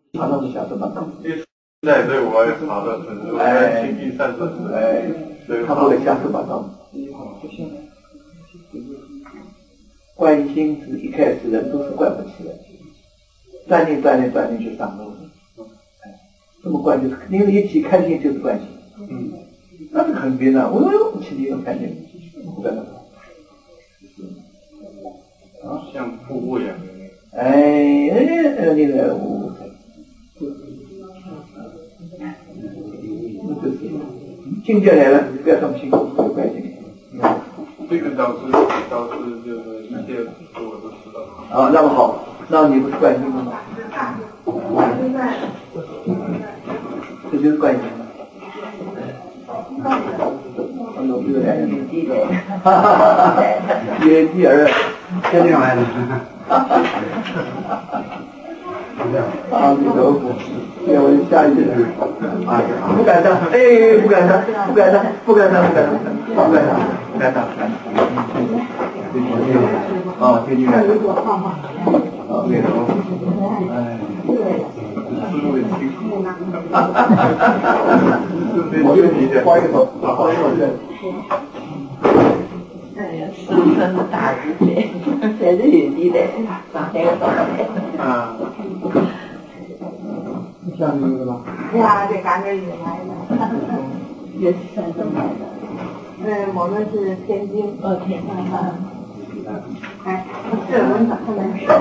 爬到是小时马上。 在对我也爬的很多，轻易散粉。 他后来下次马上。惯性是一开始人都是惯不起来，锻炼就上路了。这么惯就是肯定一起开心就是惯性。那是很别的，我起你看见不可能。 像瀑布一样。 那个我。境界来了，不要动心，有关系。 这个导师就是一切我都知道。 啊，那么好，那你不是关心吗？这就是关心吗？有这个来源。有第二，天上来的。啊，你都不，对，我就下一句了。不敢当，不敢当。啊，天津来的。啊，对的。我就理解，花一手， 生生大日节，在这原地的，上海个到来。 下面有吗？ 呀，在赶着雨来的，也是山东来的。我们是天津。天津啊。这文化可能是。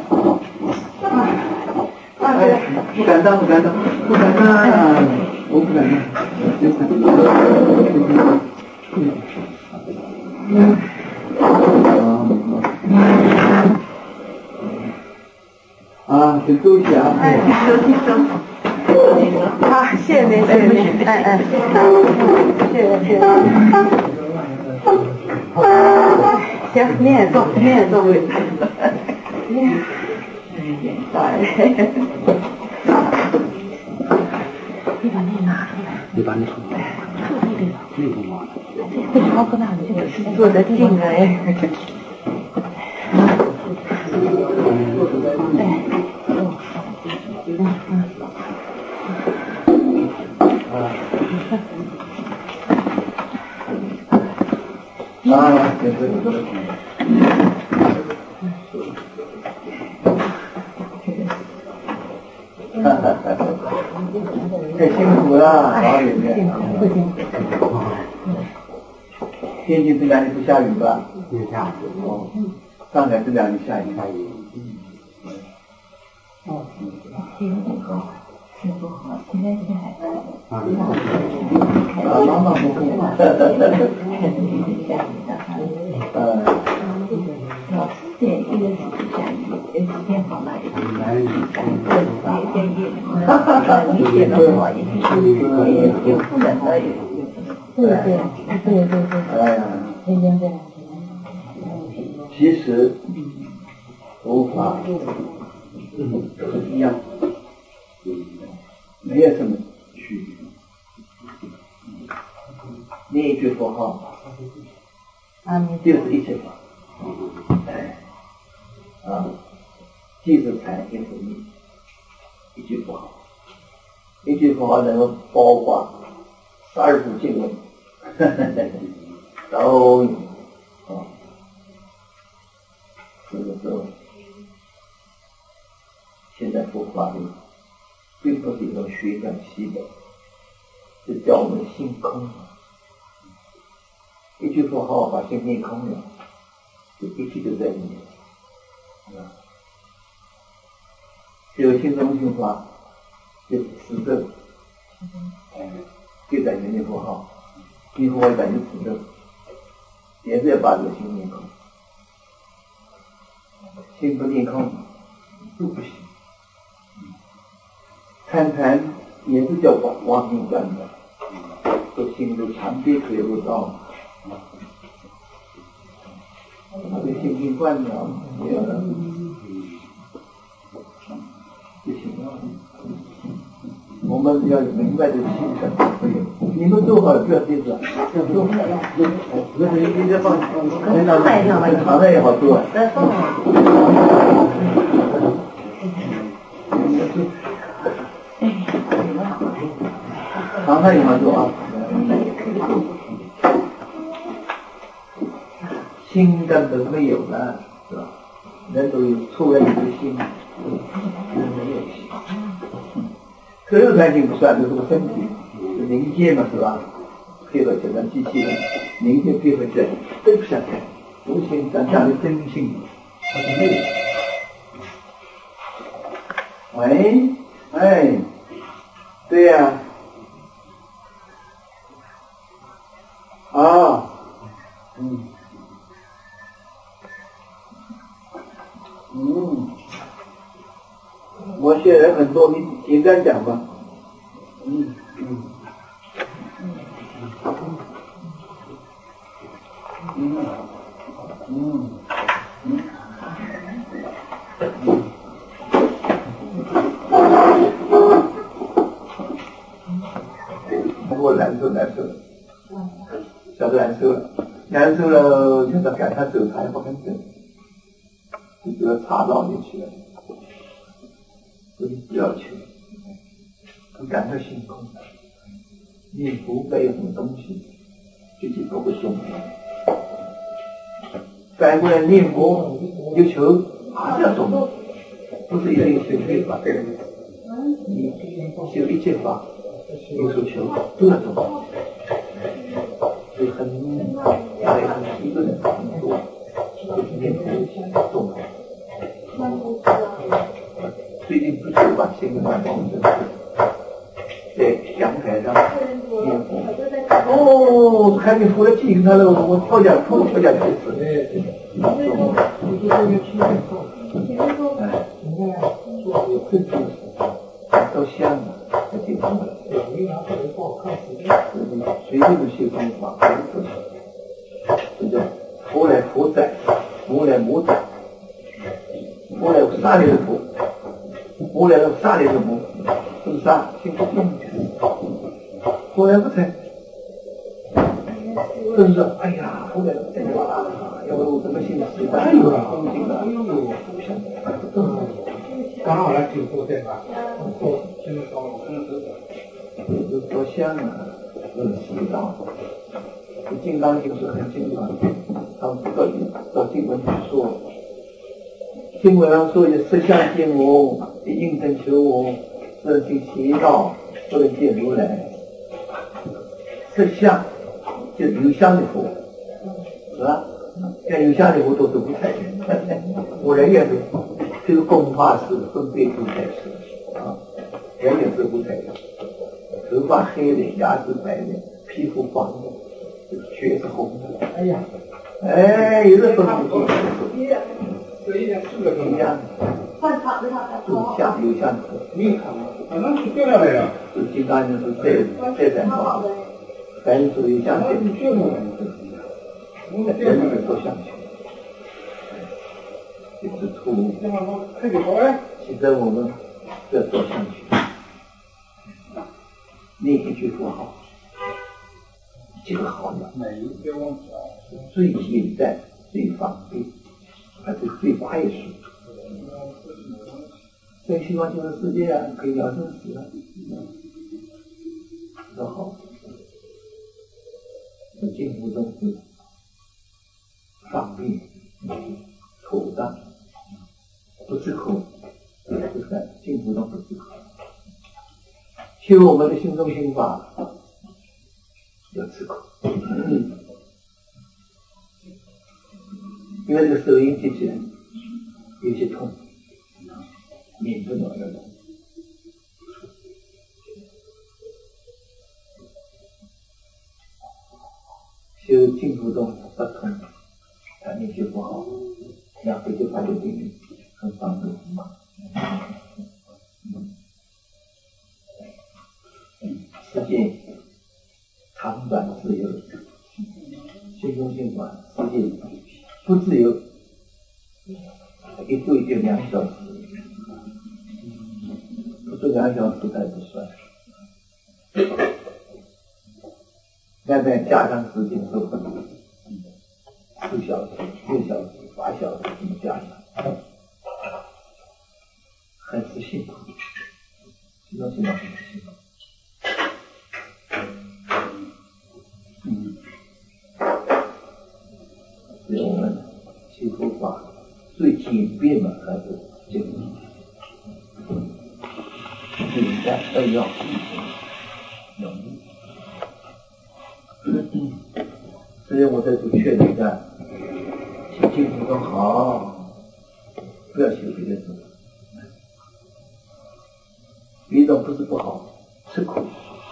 不敢当，我不敢当。请注意啊！ 听说。好，谢谢您。谢谢。行，你也坐位。你把那拿出来。 你把那出来。那个吗？ 这好可大的，这个是坐得近哎。 太辛苦了，老远面。天津这两天不下雨吧？ 没下。 上海这两天下雨。 挺不好，现在是还妈妈不会。 老师点一个是下雨，时间好了，一点雨，你写的好一点，有不能的有。对。 其实佛法都是一样，没有什么区别。念一句佛号，就是一切法。既是禅也是密，一句佛号，一句佛号能够包括12部经文，都有。这个时候，现在佛法里并不是一种学短期的，是叫我们心空了。一句佛号把心念空了，就一切都在里面。只有心中心法，就是持咒，就在念佛号，念佛号一般就持咒，也是要把这个心念空。心不念空都不行。参禅也是叫往心观的，都心都常别可以入道。这心经观了，不要了，不行了。我们要明白这个心神不有，你们做好了不要记住，要做好了。你这放，躺着也好做。 常常有嘛说啊，心根本没有了，是吧？人都有除了有心，人没有心。所有环境不算，就是个身体，凝结嘛，是吧？配合起来，机器人凝结配合起来，都不相干。无形当下的真性，它是没有。喂，哎，对呀、啊，我写人很多，你简单讲吧。我难受，晓得难受了，就在赶他走，他也不肯走，就要插到进去了，所以不要求，他感到辛苦。念佛背有什么东西，自己都会懂。反过来念佛有求，还是要懂，不是一定修一法。你修一切法，有所求都要懂。所以很一个人很多，就是念佛懂。最近不是把心蛮重的，在阳台上念佛。哦，看见佛的气他了，我跳下去死。都香了，这地方了。随便的修方法，这叫佛来佛在，魔来魔在，佛来杀你的佛，魔来杀你的魔，是不是啊？心不动，佛来不在。甚至哎呀，后面这个要不怎么信死的？哎呦，恭敬的， 刚好来听佛对吧？现在到有多香啊！知道，金刚经是很经常，他们到经文去说，经文上说的色相见我，应真求我，色行邪道，不能见如来。色相。就有相的佛，是吧？像有相的佛都是五彩的，我人也是，这个工画师分别五彩师啊，人也是五彩的，头发黑的，牙齿白的，皮肤黄的，血是红的。哎呀，哎，有的分不清，一样，有相有相的， 没有看过，反正是掉下来了。 就金刚经是再染上。凡是有相见，人们都相信，就是图。其实我们要多相信，念一句佛号，这个好的，最简单、最方便，而且最快速。所以希望这个世界啊，可以了生死啊，多好。净土宗是方便、妥当，不吃苦，就是净土宗不吃苦。修我们的心中心法要吃苦，因为这个手音接起来有些痛，免不了的。修净土宗不同，你学不好，要回去发给别人，很方便。世界长短自由，心中心法，世界不自由，一度就2小时，不是2小时才不算。现在加上时间都很4小时、6小时、8小时这么加上，很是辛苦，这种情况很辛苦。 隐蔽嘛，还是这个应该都要有。所以我在这劝大家，去净土中好，不要学别的宗。别的宗不是不好，吃苦。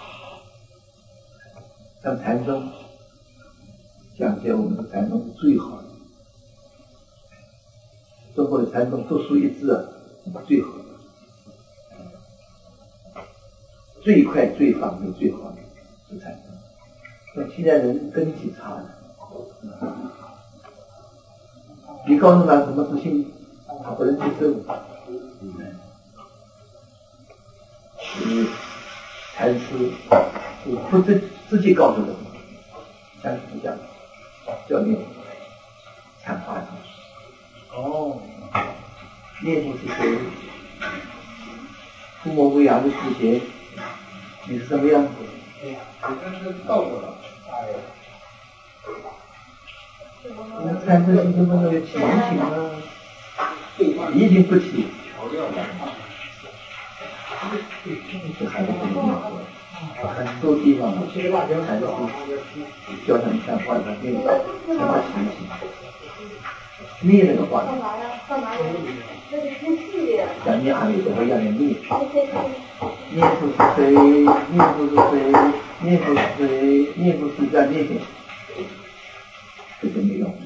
像禅宗，讲解我们的禅宗是最好的。中国的禅宗独树一帜啊，最好的，最快最方便最好的是禅宗。那现在人根基差了，你告诉他什么是心，他不能接受。禅师不自己告诉人，禅师不讲，叫念禅法宗。哦，念佛是谁？父母喂养的之前，你是什么样子？ 你这是倒过了。 那禅师是怎么能有起疑情呢？疑情不起。这还是不一样。很多地方禅师教他们看画的念什么情形，念那个画的，像念阿弥陀佛一样的念，念佛是谁？念佛是谁？念佛是谁？念佛是这样念下去，这就没用。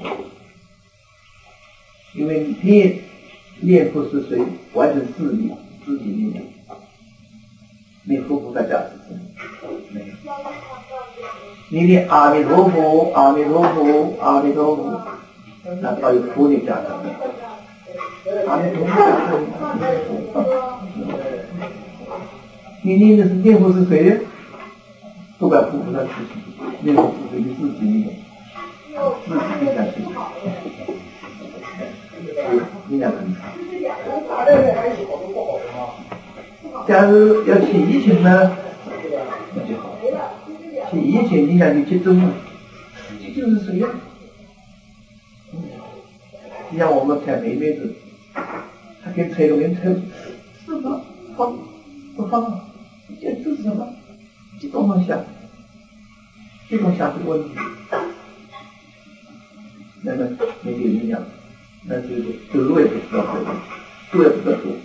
因为念佛是谁，完全自己念，没佛菩萨加持，没有。你念阿弥陀佛，阿弥陀佛，阿弥陀佛，那到有佛的加持，阿弥陀佛加持。你念的是念佛是谁？不管佛菩萨事情，念佛是谁，你自己念，自己念下去，力量很强。假如要起疑情呢，那就好。起疑情，你想去集中了，这就是谁呀？你像我们看梅妹子，她跟蔡龙人抽，是不放不放？这是什么？这种方向，这种想这个问题，那么没有影响，那就是得也不知道得，做也不知道做。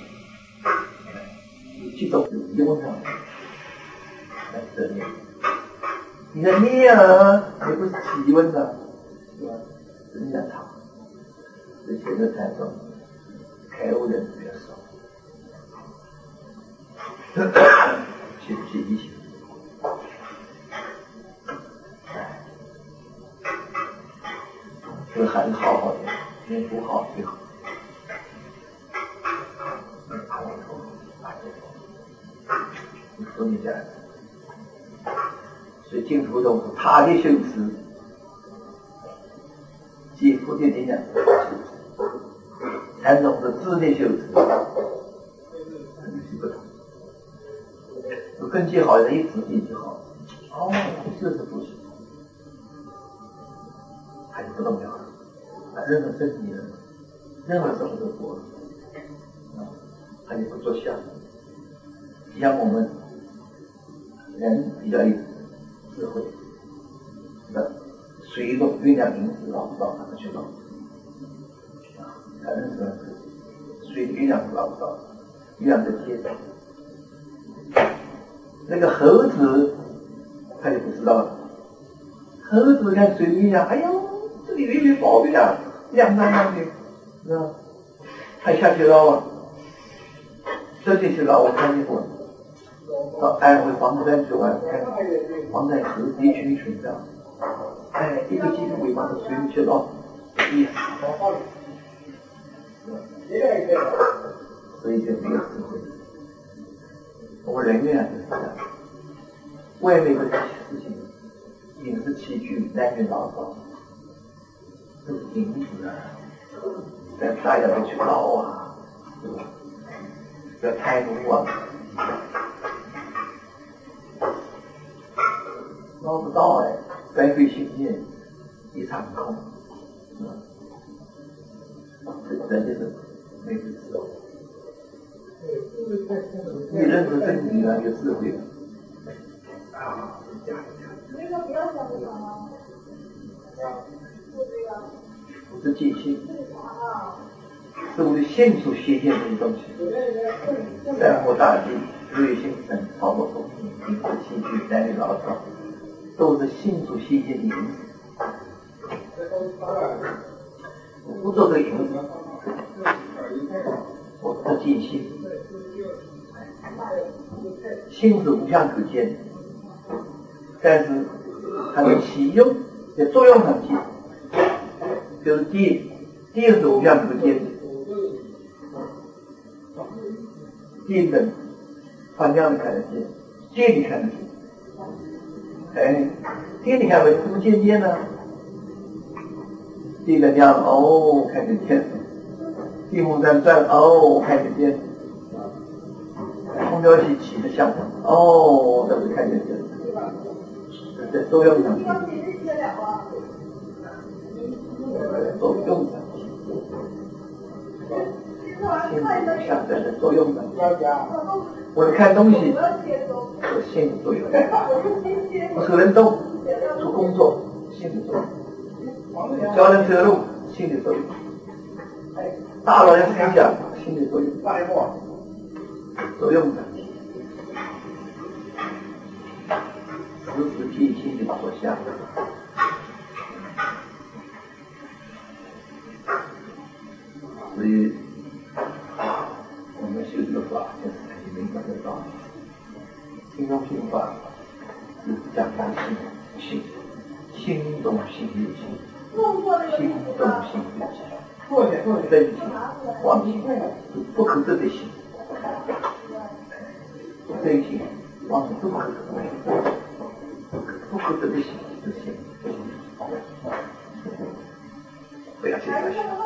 去走疑问上来这里，你的念啊，也不是提问的，是吧？人家长，这现在禅宗开悟人比较少，去一些，这个还是好好的，念佛好最好。说你讲，所以净土宗是他的修持，即佛的力量修持，禅宗是自的修持，根基不同。有根基好人一指定就好，哦，就是不行，还是不动摇，任何身体人，任何什么都做了，还是不做相。像我们人比较有智慧，水中月亮名字捞不到，他们去捞。反正是水的月亮是捞不到，月亮在天上。那个猴子他就不知道了，猴子看水的月亮，哎呦，这里有一枚宝月亮，亮亮亮的，是吧？他下去捞啊，这就去捞，我看见过。到安徽黄山去玩，看黄山猴子一群群的，哎，一个接着尾巴的水里去捞，一死，所以就没有智慧。我们人员就是这样，外面的事情，饮食起居、男女老少，都是因子啊，但大家都去捞啊，是吧？要贪污啊。捞不到哎，白费心念，一场空，这就是是真理了，有智慧了。是尽心，是我的心所显现的东西。山河大地、瑞星辰、草木虫鸣、金石器具、男女老少，都是心所显现的影子。我不做这个影子，我不尽心。心是无相可见的，但是它的起用在作用上去，就是电是无相可见的，电的反向的看得见，电你看得见。哎，电你看为什么渐渐呢？电的亮哦，看见天；电风扇转哦，看见电；空调机起的响哦，都是看见电。在作用上去，作用上去，心想在作用上去。我们看东西，有心的作用；我手人动，做工作，心的作用；教人走路，心的作用；大脑人思想，心的作用。作用上去。时时尽心的所向，所以我们修这个法，就是很明白的道理。心中心法是讲究心，心动心有情，心动心有情，真心妄心不可得的心，真心妄心都不可得的。不可得的心是心，不要去想。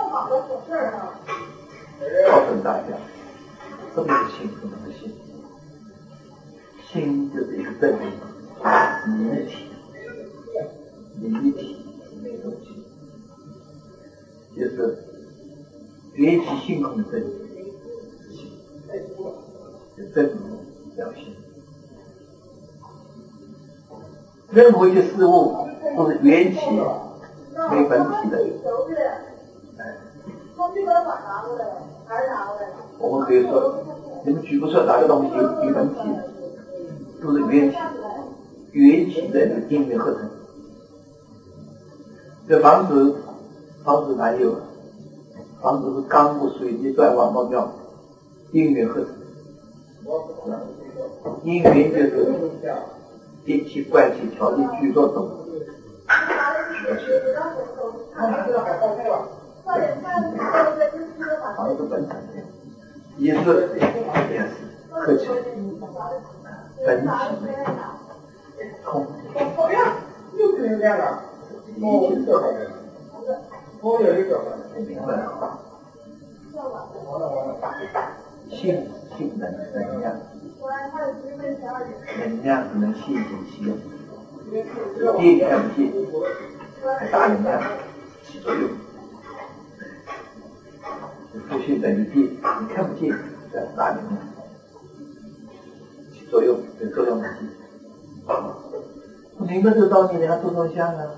告诉大家，什么是心，什么是心？心就是一个真理，离体的东西，就是缘起性空的真理，心，是真理表现。任何一个事物都是缘起没本体的。我们可以说，你们举不出哪个东西有本体的，都是缘起的因缘合成。这房子哪有？房子是钢木水泥砖瓦木料，因缘合成。因缘就是因其关系条件居多种，房子本身也是客气，本体空，一切明白了。性能量。能量只能现行其用，电看不见，还大能量起作用。复性等于电，你看不见，但大能量起作用，有作用的机。不明白这个道理，你还做做相啊？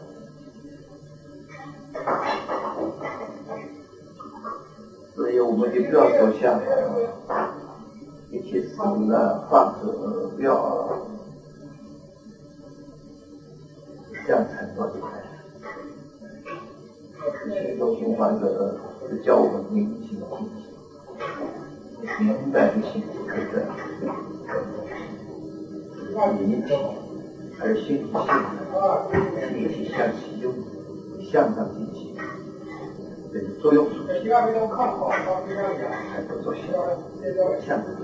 所以我们就不要做相。一切事物呢，放着不要这样承诺起来。心中心法者是教我们明心静气，明白的心是可得离体，而心与性一体相其用，向上进行，这是作用属性，还不做相的。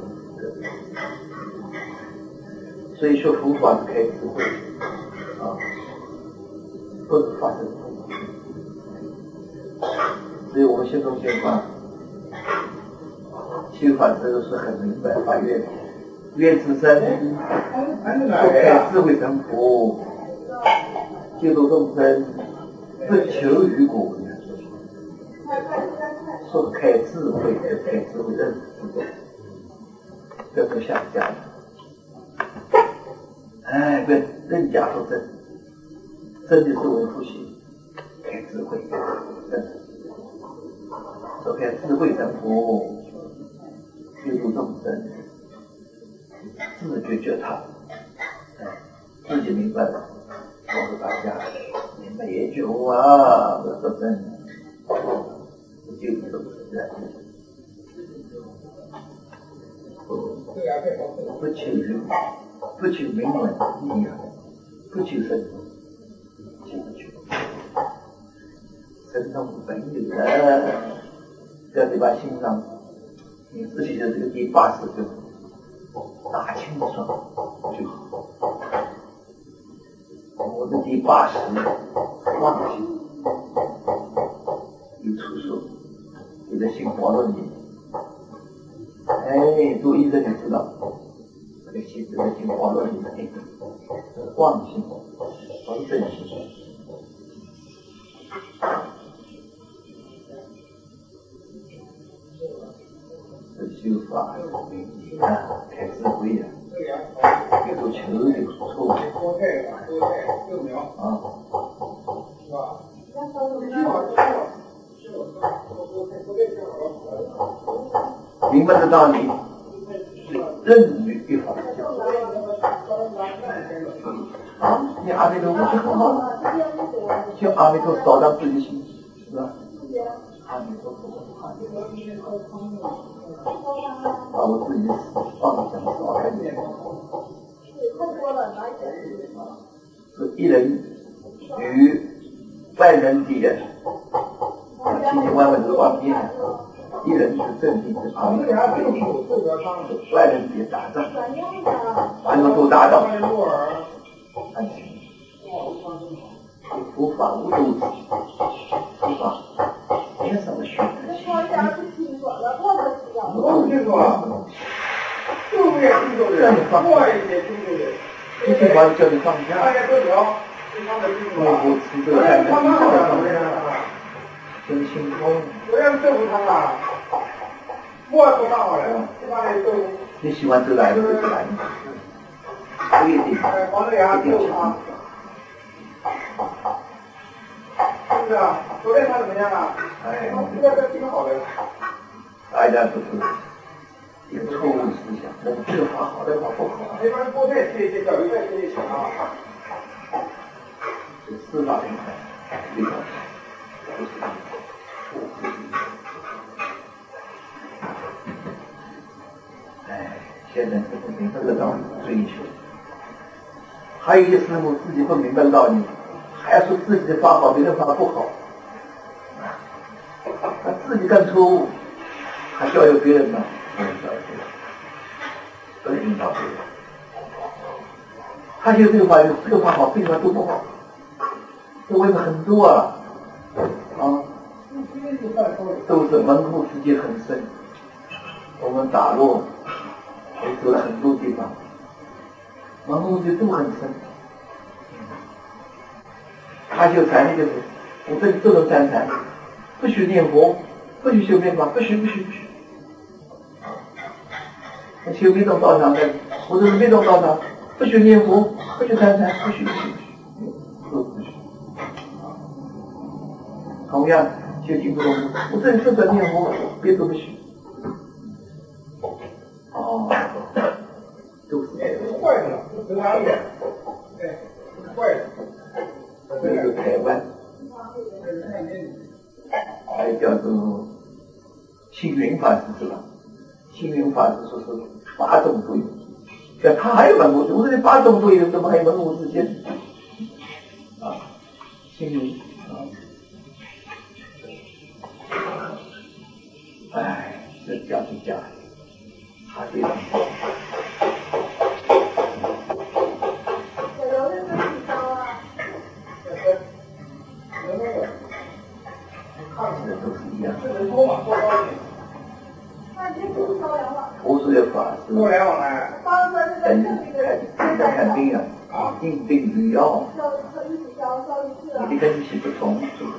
所以说佛法是开智慧啊，不是发生痛苦。所以我们心中心法修法这个是很明白，发愿自身，开智慧成佛，救度众生，不求于果。说开智慧，就开智慧认识自己。这不想讲。 哎，跟人家说真的是为复兴，开智慧，说开智慧成佛，救度众生，自觉觉他，自己明白了，告诉大家，你们也觉悟啊，我说真的，救度众生的。不求人，不求名闻利养，不求神通，求不求神通本有的，在这把心上，你自己的这个第80个大清爽就好。我的第80妄心有出处，你的心活论里。哎，读医生就知道，这个心这个心活论里的那个妄心和正心。这修法啊，开智慧啊，有时候求有错啊。明白的道理，任于一法。你阿弥陀佛就很好了，就阿弥陀扫荡自己心，是吧？阿弥陀佛，把我自己的妄想扫开点。是一人与万人敌人，千千万万的画面。一人是正定是阿弥陀佛，外人别打仗，把你们都打倒。安全，佛法无斗志，佛法没什么学的心，无斗志让你放下，这句话叫你放下。我持这个在放下。真心空。 我要豆腐汤啊，我不上好了， 你喜欢吃哪个就吃哪个，不一定。 黄豆芽豆腐汤，是不是啊？昨天他怎么样啊？ 哎， 这个挺好的。 大家都是一个错误的思想，我们这个法好，那个法不好。 那边菠菜切一切，小鱼再切一切啊。 是司法平台，这个不是。哎，现在不明白的道理追求，还有一些师父自己不明白的道理，还要说自己的法好，别人法不好，他自己干错误，还教育别人呢，不能教育别人，不能引导别人。他就这个法，这个法好，这个法都不好，这为什么很多啊？都是门户之间很深，我们打落也走了很多地方，门户之间都很深。他修禅就是，我这里不能参禅，不许念佛，不许修面法，不许。那修密宗道场的，我这是密宗道场，不许念佛，不许参禅，不许，都不许。同样。修净土宗，我这里是在念佛，别的不许。都是坏的，是哪里？哎，坏的。 这是台湾，还叫做星云法师是吧？星云法师说是8种都有，但他还有门户，我这里8种都有，怎么还有门户之间？星云哎，这假是假的，他这样。这都是一样。佛说的法是等于看病啊，应病与药，你的根气不同，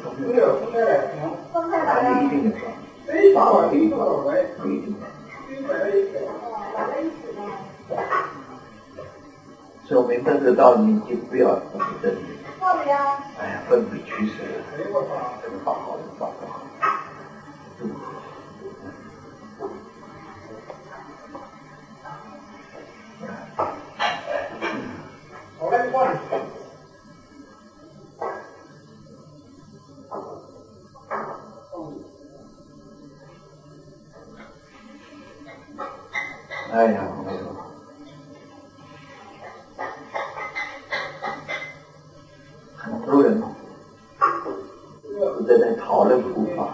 它就一定的法法可以法，不一定。 所以我明白这个道理，你就不要分别的，哎呀，分别取舍，这个好好的放得好。哎呀，没有。很多人都在讨论佛法，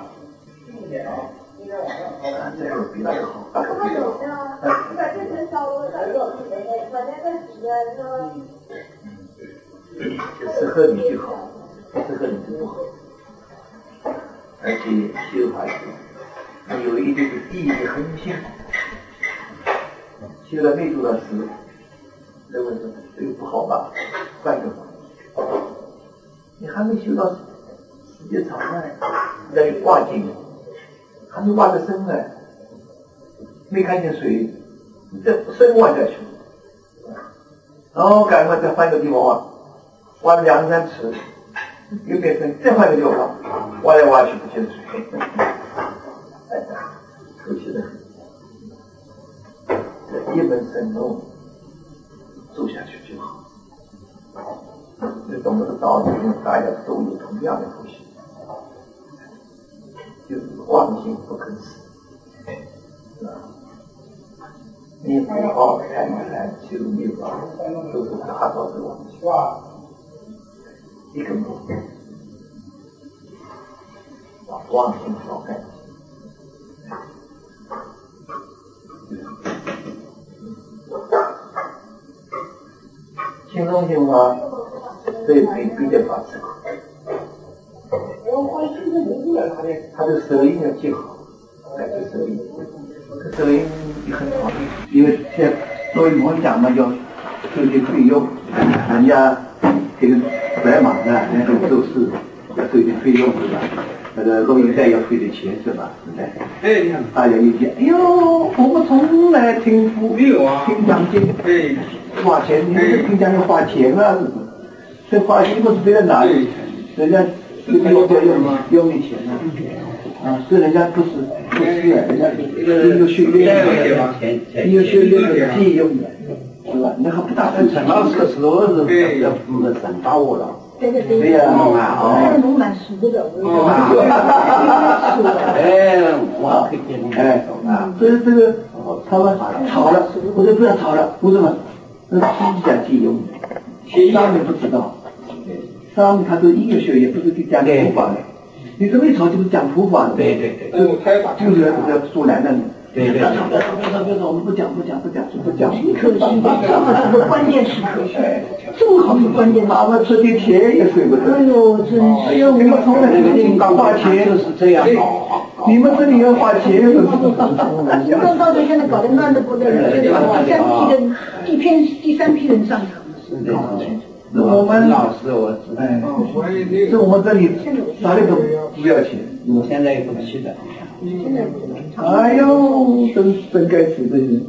这个比那个好，那个比那个好。适合你就好，不适合你就不好。而且修法是有一定的意义恒性，修了没做到时，认为说这个不好吧，换个法。你还没修到时间长呢，在挖井，还没挖得深呢，没看见水，你再深挖下去，然后赶快再换个地方挖了2、3尺，又变成再换个地方挖来挖去不见水，可惜的很。这一门深入做下去就好。你懂得道理，大家都有同样的呼吸，就是妄心不可思，是吧？念佛号、参禅、修密法，都是达到这妄心，一个目的，把妄心扫干净。轻松性法，这比较法吃苦。他的舌音要记好，来这舌音，这舌音也很好，因为现在作为我们讲嘛，要收些费用，人家这个白马的，人家做事要收点费用是吧？那个录音带要费点钱是吧？对不对？ 哎，你看， 大家一听，哎呦，我们从来听听讲经，花钱，你们听讲要花钱啊，是不是？这花钱不是别人拿的，人家用你钱啊，是人家不是，人家是有学院的，有学院的借用的，是吧？那还不大正常。那个时候是要省把握了。对呀， 那农蛮熟的， 我可以见你。所以这个他们吵了，我说不要吵了，为什么？那是自己讲借用的，上面不知道，上面他是音乐学也不是讲普法的，你这么一吵就是讲普法的， 对， 就是要阻拦的。 对， 别说，我们不讲，就不讲。 可惜，这个关键时刻，正好是关键。 哪怕吃点甜也睡不着。 哎呦，真是！ 哎呦，你们从来花钱就是这样， 你们这里要花钱，是不是？ 刚到这现在搞得乱得不得了，这个第三批人上场。 我们老师，我知道，是我们这里哪里都不要钱， 我现在也不去的。 哎呦，真该死的人。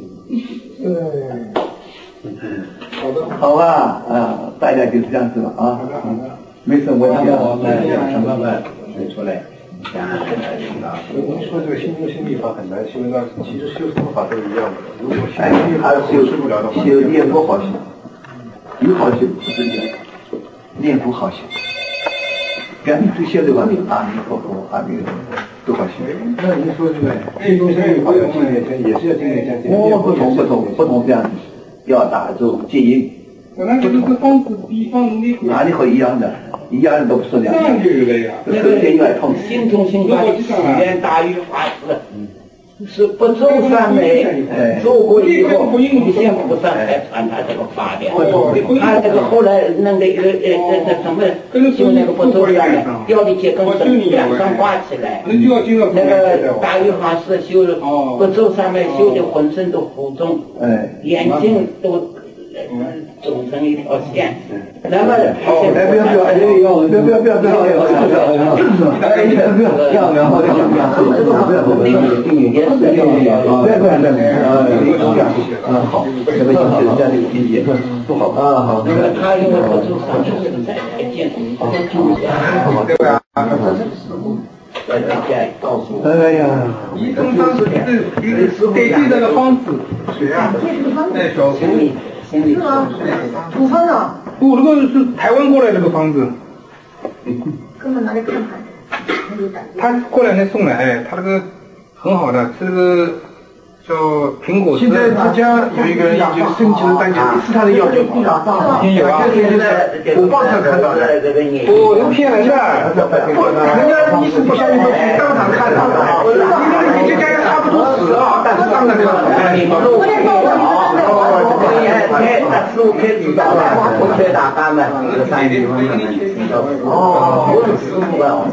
好吧，大家就是这样子了啊。没什么问题。 我们有什么提出来？ 您说这个心中心密法很难修，那其实修什么法都一样的。如果修还是修不了的话，修念佛好修，有好修不是念佛好修。表面最修的话，阿弥陀佛，阿弥陀佛，都好修。 那您说这个心中心密法要经念经，也是要经念经。 不同这样子，要打住戒音。 那这个方子比方的哪里会一样的？一样的都不是两样。 这样就有了呀。 首先要痛。 心中心法的起源大于法师。是不走三昧，走过以后，无限菩萨才传他这个法的。他这个后来弄的这什么，修那个不走三昧，掉的结根生两根挂起来。那个大禹法师修不走三昧，修的浑身都浮肿，眼睛都种成一条线。那么他因为不住上存在建对吧？ 告诉哎呀， 移动方式是对地这个方子，谁啊？那小心理土方的， 不，这个是台湾过来这个方子， 根本拿来看看， 他过两天送来，哎，他这个很好的，这个叫苹果。现在他家有一个人就申请单间，是他的要求。有啊，我报上看到的。我都骗人的，人家你是不相信都去当场看到的，你就跟人差不多死啊，但是当场就师傅开知道了，我开大班嘛，这个3地方的我是师傅啊，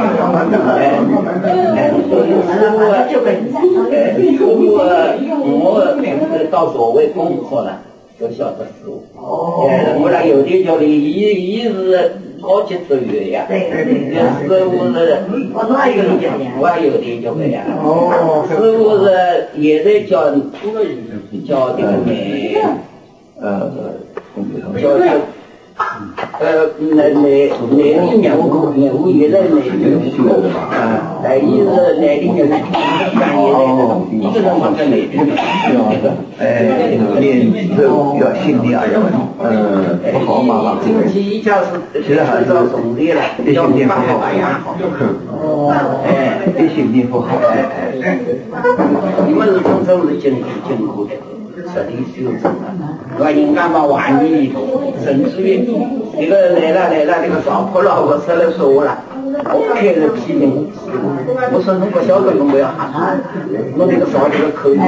我到所谓功课了，就晓得师傅。我那有的叫的，一是高级职员呀，师傅是我有的叫个呀，师傅是也在教这个内地业务也在内地一是内地人专业的，一个人放在内地要心理啊，不好嘛， 经济一家是到总理了，要把好养好。 心理不好， 你们是真正是艰苦的。彻底修正了，我应该把万一以后，甚至于这个来了，这个烧破了，我出来说我了，我开始批评，我说你不晓得我要喊，我这个烧这个口子，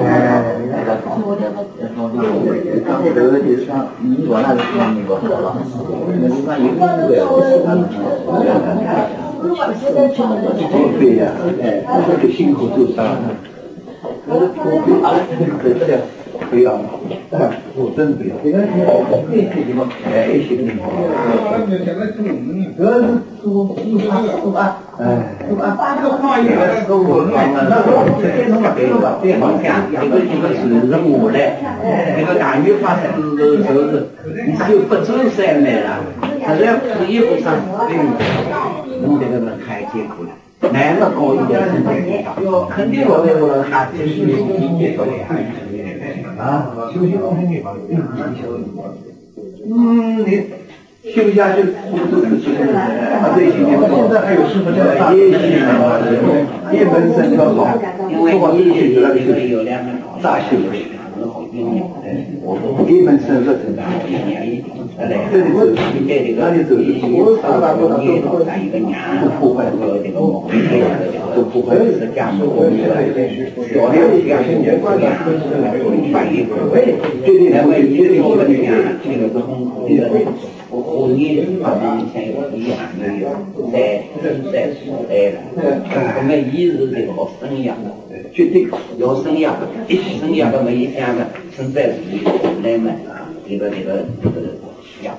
对呀，这辛苦受伤。不要，我真不要。这个地方太辛苦了。主要是做啊， 这个是任务的，这个大雨发生的时候是，你只有不走山来了，他在衣服上弄这个能开结果了。难了高一点，肯定我还继续理解的啊，休息2天吧，你休不下去，不是休息啊，对，现在还有师傅叫大业业本身就好， 因为你有2个大修的。一门深入成长，这里走，那里走，我上班不破坏这个梦，不破坏是这样的。小的2000年过来，反应最近我一定我们讲这个是很苦的。我和你反正以前有一样的，在所在了。我们一直这个好生养，绝对要生养，一生养都没一样的，生在里来嘛，这个养，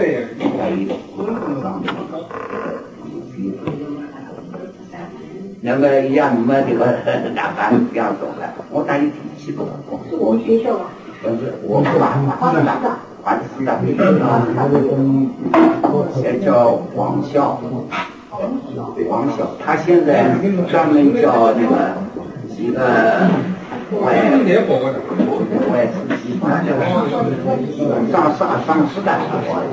那么让我们这个大班不要走了，我打你脾气不？ 我学校啊， 不是我管事的，也叫王笑，他现在专门教那个几个外司机，上师大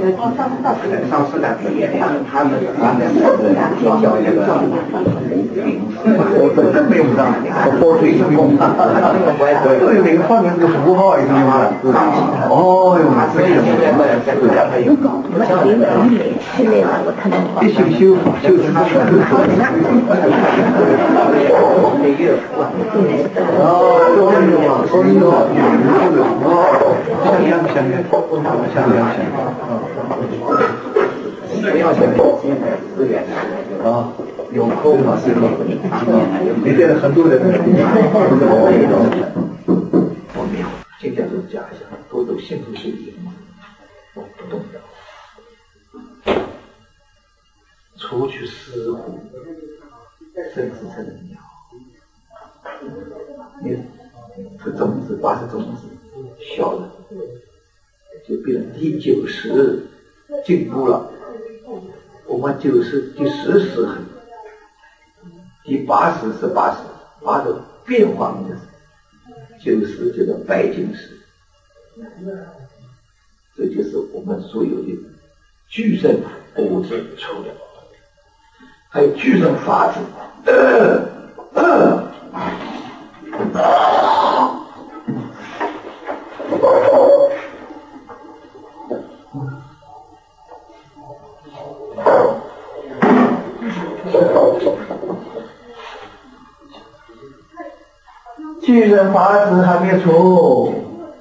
毕业的，他们教这个我真没用上，我腿是用上，对，每个方面是个符号，你知道吗？哦哟，所以现在在国家还有搞，必须修是他们不要想资源啊，有空嘛是吧？你现在很多人我没有，这边都讲一下，多走。 有幸福水平吗？不动摇。除去死苦，生死成人鸟。你这种子把这种子小了，就变成第90进步了。我们90第10时，第80是80变化就是90就是白净时。这就是我们所有的具身物质抽的，还有具身法子。具身法子还没出。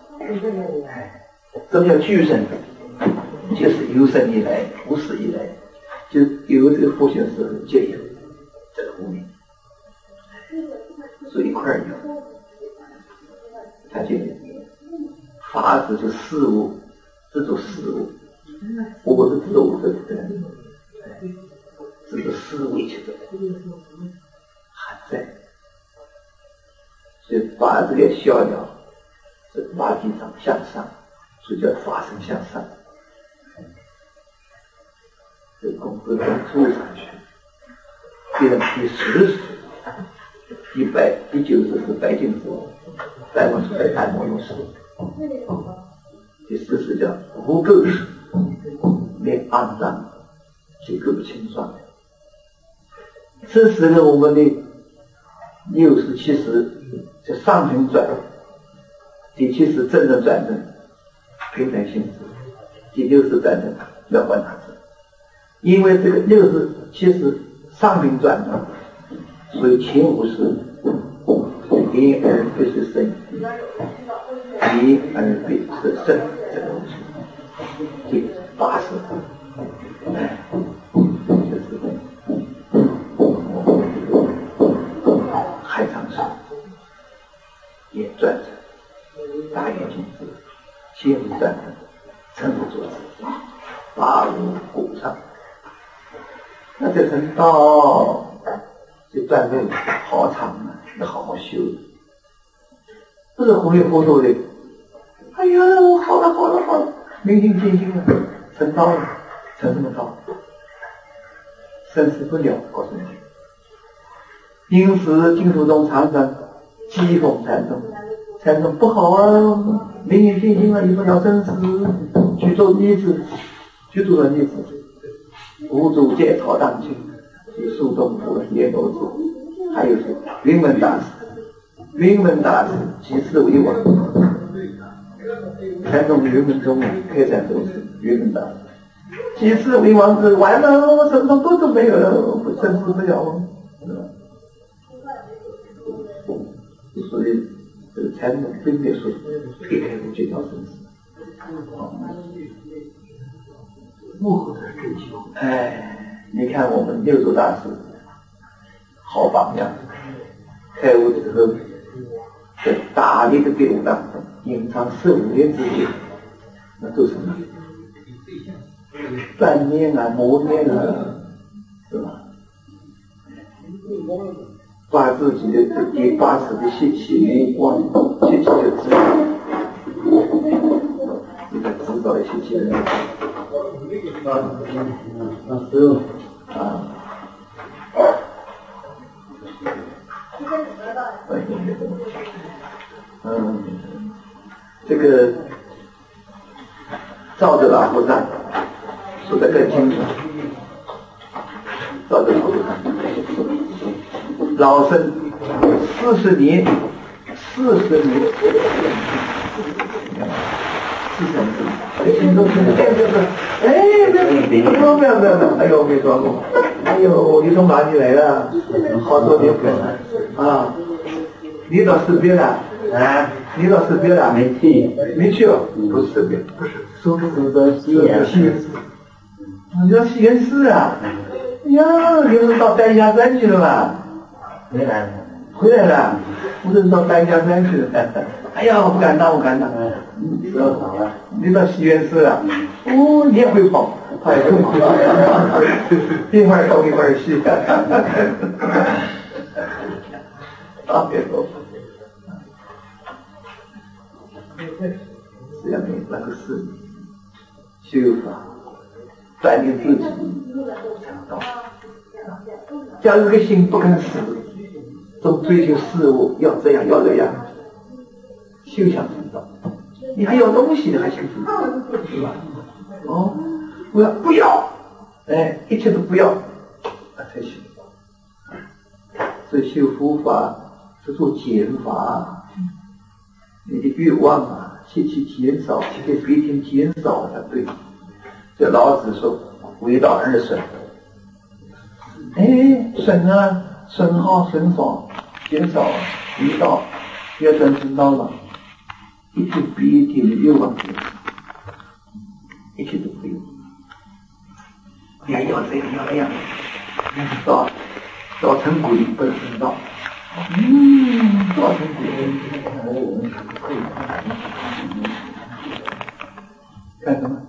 什么叫具身？就是有生以来、无始以来，就有这个佛学时候就有这个无名，所以一块儿有。他就法子就事物，这种事物，我是知物的，这个事物其实还在，所以把这个逍遥，这法体上向上。所以叫法身向上，这功夫能做上去，变成第10时、第90是白净时，再往是白檀摩用时，第10时叫无垢时，连肮脏就够不清爽。这时呢，我们的60、70叫上品转，第70真正转正。平等性质，第60转正要观察智，因为这个60、70上品转正，所以前50因而必是生，因而必是生，这个东西，第80，这是海棠树也转正，大眼睛子。前50转正，成不作之，85鼓上。那这层道就转正好长啊，要好好修。不是糊里糊涂的，哎呀，我好了，明心见性了，成道了，成什么道？生死不了，告诉你。因此净土中常常讥讽禅宗不好啊。明眼见性了以后要生死，去做逆子，无主戒草当清，是苏东坡、阎罗子，还有是云门大师几次为王，禅宗云门宗开山祖师云门大师，几次为王子，完了，我什么都没有了，我生死不了，所以这个禅宗分别说撇开无这条生死，幕后的追求。你看我们六祖大师好榜样，开悟之后在大力的队伍当中隐藏15年之久，那都是什么？锻炼啊，磨练啊，是吧？把自己的第80的习气光，习气就知道，你在知道习气的这个照着老和尚说得更清楚，照着老和尚。老生40年，40年，心中没有，哎呦，没说过，哎呦，你从哪里来了？好多年啊，你到四边了？你到四边了？没去哦，不是四边，不是，苏州西安市，你到西安市啊？呀，你不是到丹霞山去了吗？回来了，不是到丹霞山去了。 哎呀，我不敢当，我不敢当。你到西园寺啊？哦，你也会跑，他也会跑，一会儿东一会儿西，特别多。这样的那个是修法，锻炼自己。假如个心不肯死，总追求事物，要这样要那样，休想成道。你还有东西的还想成道，是吧？哦，不要，哎，一切都不要，那才行。所以修佛法是做减法，你的欲望啊，去减少，去给别人减少才对。这老子说为道而损，哎，损啊，损耗损少，减少为道，要转成道了，一切别的欲望减少，一切都不用。你还要这样要那样，到成鬼不能成道。到成鬼看什么？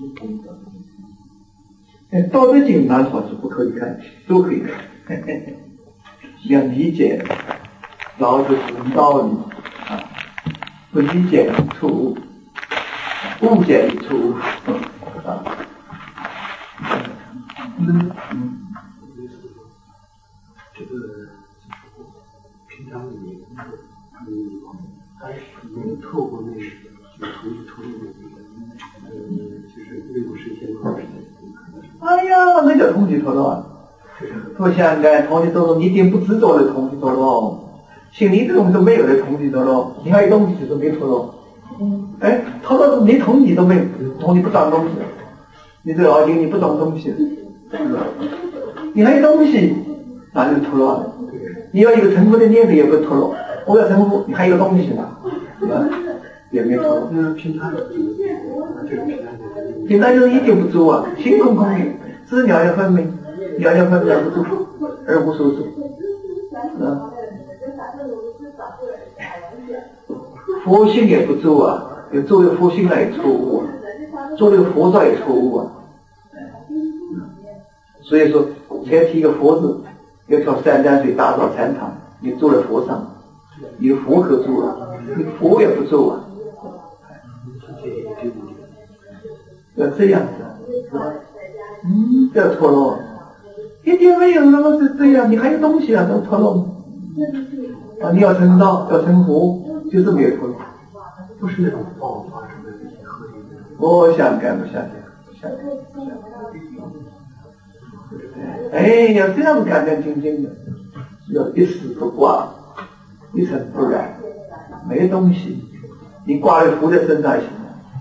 道德经哪好是不可以看，都可以看。要理解老子讲道理啊，不理解错误，误解错误啊。 这个平常你还没有透过那个图就是内部实现的。 哎呀，那叫同居脱落啊！不想干同居脱落，你一定不执着的同居脱落，心里这种都没有的同居脱落，你还有东西就是没脱落。哎，脱落是连同居都没有，同居不装东西，你这老经你不装东西，你还有东西，哪就脱落了？你要有成佛的念头也不脱落，我要成佛，你还有东西呢，也没脱落。 平常平常就是一定不住啊，心空空的，只是尿尿分明，尿尿分明不住，而无所住。佛性也不住啊，有作为佛性来错误啊，作为佛照也错误啊。所以说，才提一个佛字，要挑3水打造禅堂，你坐在佛上，你佛可住啊，你佛也不住啊。要这样子，是吧？不要脱落，一点没有，那么是这样，你还有东西啊，都脱落啊！你要成道，要成佛，就是没有脱落， 不是那种爆发什么的合理的。 我想干，不想干，不想干。哎，要这样干干净净的，要一丝不挂，一尘不染，没东西，你挂在佛在身上行。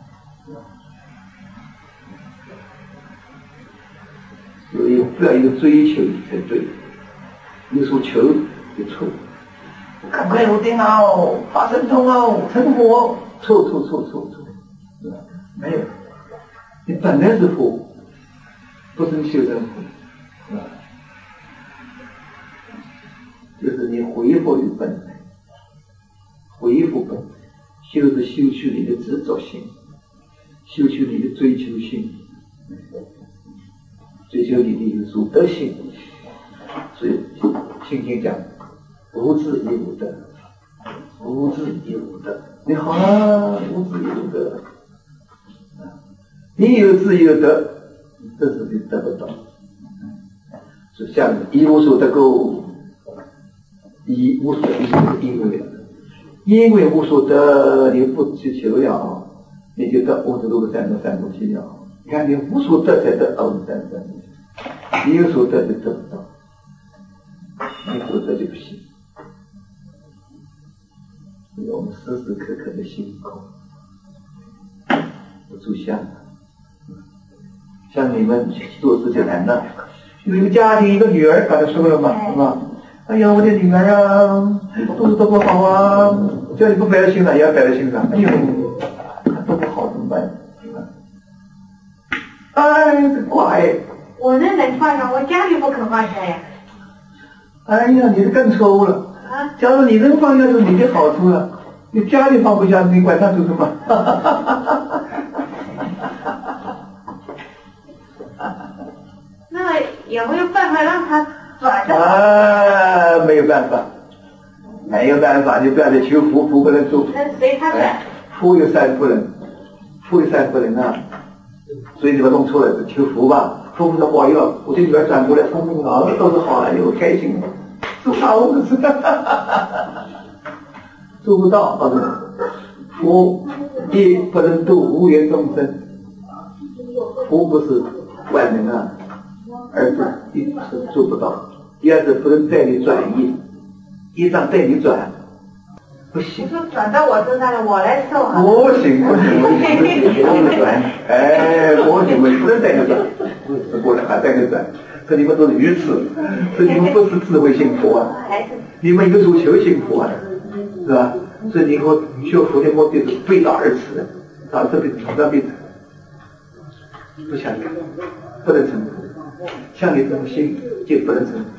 所以不要有追求才对，有所求就错。赶快入定哦，发神通哦，成佛，错，没有，你本来是佛，不是你修成佛，就是你恢复于本来，恢复本来，就是修去你的执着性，修去你的追求性。追求你的有所得性，所以心经讲无智亦无得，无智亦无得。你好了，无智亦无得，你有智有得，这是你得不到。是像一无所得故，一无所得因为了，因为无所得，你不去求了，你就得50多个三多七了。你看，你无所得才得53三多七。你有所得就得不到，没所得就不行。所以我们时时刻刻的心口不住相，像你们做事就难了。有一个家庭，一个女儿，刚才说了嘛，是吧？哎呀，我的女儿啊，读书都不好啊，叫你不摆在心上，也要摆在心上。哎呦，都不好怎么办？哎，这乖。 我那能放下，我家里不肯放下呀。 哎呀，你这更错误了。假如你能放下是你的好处了， 你家里放不下，你管他做什么？ 那么有没有办法让他转的？ 啊，没有办法，没有办法，你不要再求福，福不能做。 那随他转。 福有三不能，福有三不能啊！所以你们弄错了，求福吧。福不是保佑，我这女儿转过来，聪明啊，都是好了，又开心了，做啥我都是，做不到，好的。福一不能度无缘众生，福不是万能啊，而是一是做不到，第二是不能带你转移，一张带你转。不行， 你说转到我身上了，我来受啊！ 不行，不能转，哎，不行，不能带你转，不能还带你转，这你们都是愚痴，这你们不是智慧幸福啊，你们有追求幸福啊，是吧？所以你以后学佛的目的是背道而驰的，到这辈子从这辈子不想干，不能成佛，像你这种心就不能成佛。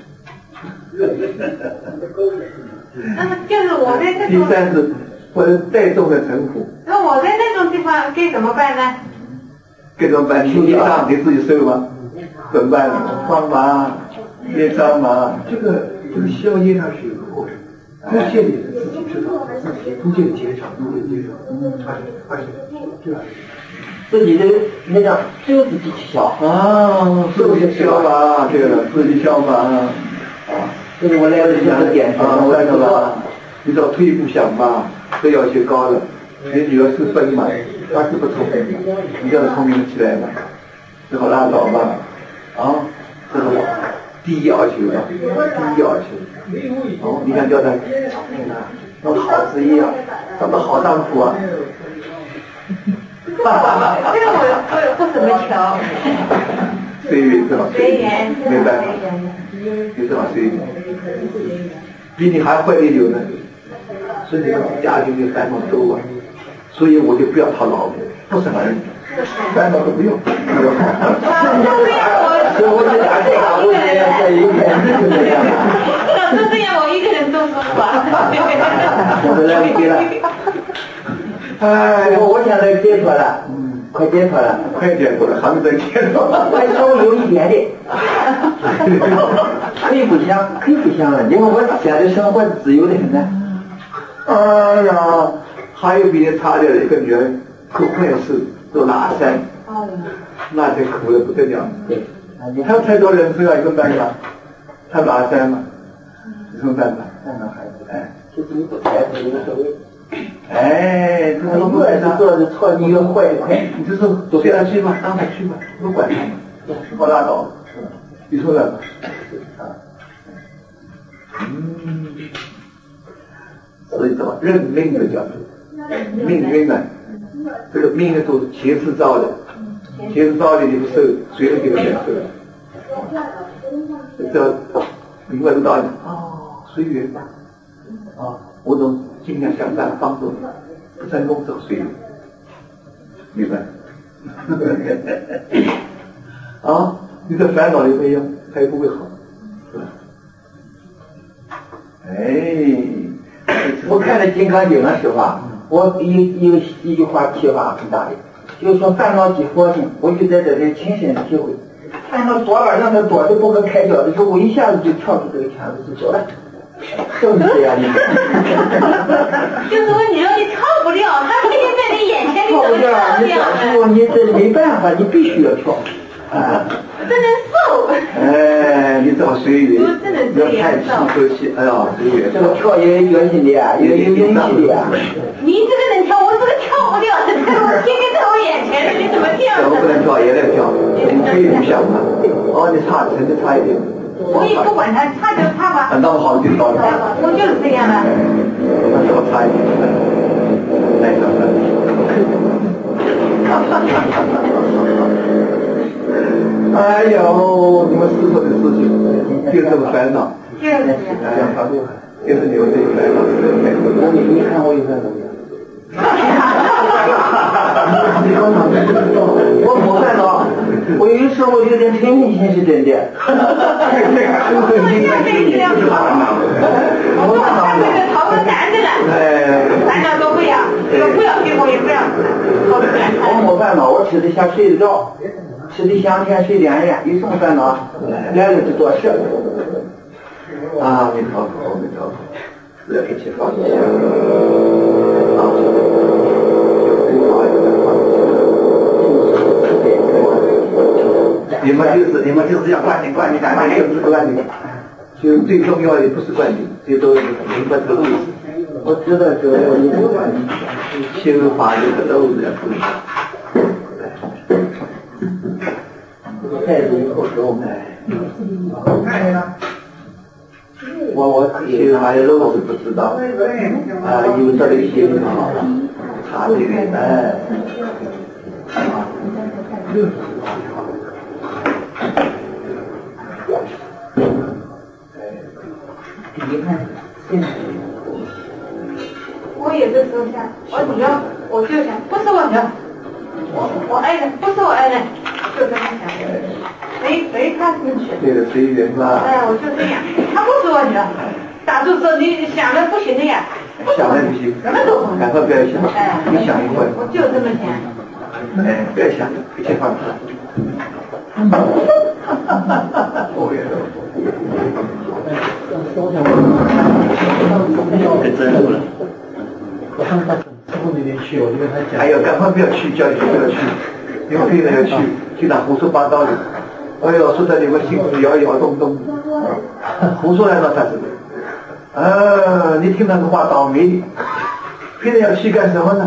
那么就是我在这种， 第三是不能带动的成佛。 那我在那种地方该怎么办呢？ 该怎么办？业障你自己受吗？怎么办？放嘛，业障嘛。 这个消业障是有个过程，逐渐的自己知道，自己逐渐的减少，而且对吧？ 自己的那叫只有自己去消啊，自己消嘛，对了，自己消嘛。啊， 就是我来的这个点啊，我知道了。你只要退一步想吧，这要求高了。你女儿是笨嘛，她是不聪明嘛，你叫她聪明起来嘛，只好拉倒嘛。啊，这是第一要求啊，第一要求。哦，你想叫她聪明啊，弄好职业啊，找到好丈夫啊。 这个我不怎么瞧。 随缘是吧？ 随缘， 没办法，有什么随缘？比你还坏的有呢，所以你们家庭的烦恼多啊，所以我就不要讨老婆，不生儿女，烦恼都不用，那就好。 所以我就打这个，我也要在一边就这样。 老师这样我一个人都说吧。 我都来不及了。 哎， 我现在解脱了，快解脱了， 快解脱了，还没在解脱。 还稍微有一点点。可以不想，可以不想了，因为我现在生活自由的很呢。 哎呀，还有比你差点的一个女儿，做坏事做拉山，那才苦的不得了。 对， 还有太多人知道一个办法，他拉山嘛，有什么办法？ 看看孩子，哎，就是你不开心无所谓。 哎，这个不管是做的错，你越坏的快， 你就说随他去吧，让他去吧，不管他嘛，好拉倒，你说了吧？所以怎么认命的叫做命运呢？这个命运都是前世造的，前世造的你不受，谁能给你享受？这明白这个道理哦，随缘吧。啊，我都尽量想办法帮助你，不成功走随缘，明白？啊，你的烦恼有没有？它也不会好，是吧？哎， 我看了《金刚经》的时候啊，我一句话启发很大的，就是说烦恼即佛性，我就在这里亲身体会，烦恼多了让它多的不可开交的时候，我一下子就跳出这个圈子就走了。就是这样的。 就是说你说你跳不掉，他天天在你眼前，你怎么跳掉你这时候你这没办法，你必须要跳。啊， 不能受。 哎，你这么随缘，不要太气口气，哎呀，随缘。 这个跳也有决心的呀，也有勇气的呀。 你这个能跳，我这个跳不掉，这我天天在我眼前，你怎么跳？ 我不能跳，也得跳，你可以不想嘛。哦，你差，成绩差一点。 我也不管他，差就差吧。 那么好就到了。 我就是这样的。 那怎么差一点？来什么？哎呦，你们师傅的事情就这么烦恼， 就是这样。 就是你们这个烦恼， 你看我有烦恼没有？ 我没烦恼， 我有时候有点天迷心是真的。 我看这个讨论男的了，男的都不要，说不要结婚也不要。 我没烦恼，我吃得下睡得着，吃得香甜睡两眼，有什么烦恼？来了就做事。阿弥陀佛，阿弥陀佛，这一切放下。你们就是要关心，大家有这个关心。就最重要的不是关心，最重要的是明白这个意思。我知道这个修法就是都是不一样。太容后头我修法的路是不知道有这个心好差这个你看现在我有的时候想，我女儿，我就想，不是我女儿，我爱人，不是我爱人，就这么想，谁看进去？ 对的，随缘嘛。 我就这样，她不是我女儿，大柱说你想的不行的呀， 想的不行， 什么都不赶快不要想，你想一会儿。 我就这么想。 不要想，一切放下。我也是。太真了。 我上次到师傅那边去，我就跟他讲。 哎呦，赶快不要去，叫你不要去，因为别人要去，去那胡说八道的。哎呦，说的你们心里摇摇动动，胡说来了才是的。你听那个话倒霉的，别人要去干什么呢？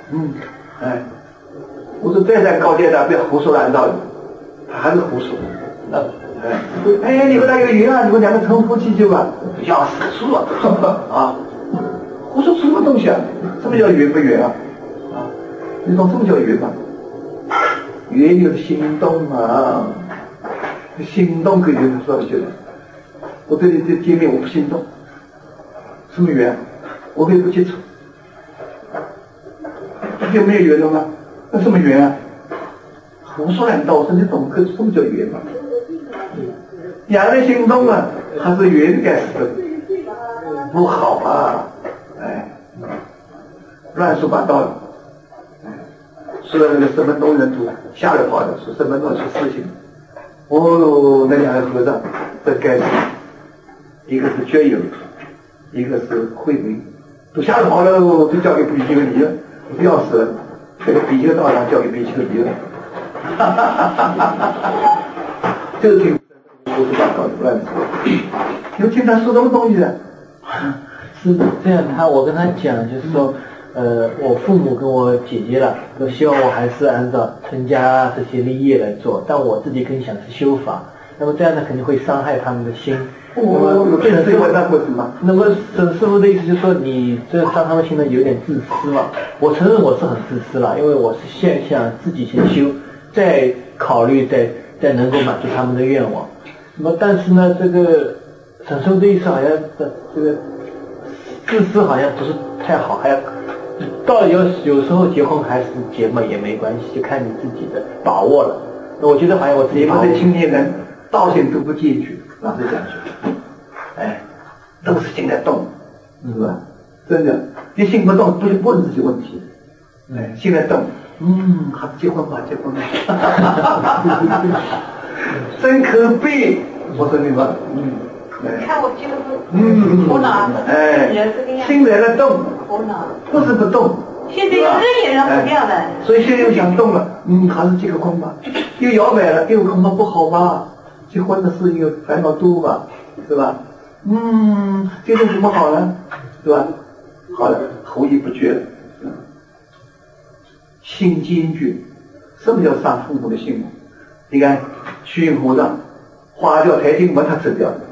我说再高阶的，不要胡说乱造的，他还是胡说。你们那个缘啊，你们两个成夫妻就吧，要死出了啊！胡说什么东西啊？什么叫缘不缘啊？你懂什么叫缘吗？缘就是心动啊，心动可以说的就是，我对你这见面我不心动，什么缘？我可以不接触，就没有缘了吗？那什么缘啊？胡说乱道，我说你懂个什么叫缘吗？两人心动啊，还是缘该死的，不好啊！乱说八道的，说的那个什么东人图吓得跑的，说什么东西事情。那两个和尚这该死，一个是觉有，一个是慧明，都吓得跑了，就交给比丘尼了，不要死了，这个比丘道长交给比丘尼了，这个挺胡说八道的乱说。你们经常说什么东西的？ 是这样，我跟他讲，就是说，我父母跟我姐姐了，都希望我还是按照成家这些立业来做，但我自己更想是修法，那么这样呢肯定会伤害他们的心。那么沈师傅的意思就是说，你这伤他们心呢有点自私嘛。我承认我是很自私了，因为我是先想自己先修，再考虑再能够满足他们的愿望。那么但是呢，这个沈师傅的意思好像这个自私好像不是太好，还要到有时候结婚还是结嘛也没关系，就看你自己的把握了。那我觉得好像我自己把握。 你们这青年人道心都不进去，老实讲去，都是心在动，是吧？真的，你心不动，不是问这些问题，心在动，还是结婚吧，结婚吧，真可悲，我说你们， 看我记得头脑， 心在那动， 头脑不是不动。 现在有人也让不掉了， 所以现在又想动了，还是结个婚吧，又摇摆了，又恐怕不好吧？结婚的事情烦恼多吧，是吧？这种怎么好呢？是吧？好了，后意不决了，心坚决。什么叫伤父母的心？你看虚云和尚花掉台经把他吃掉了，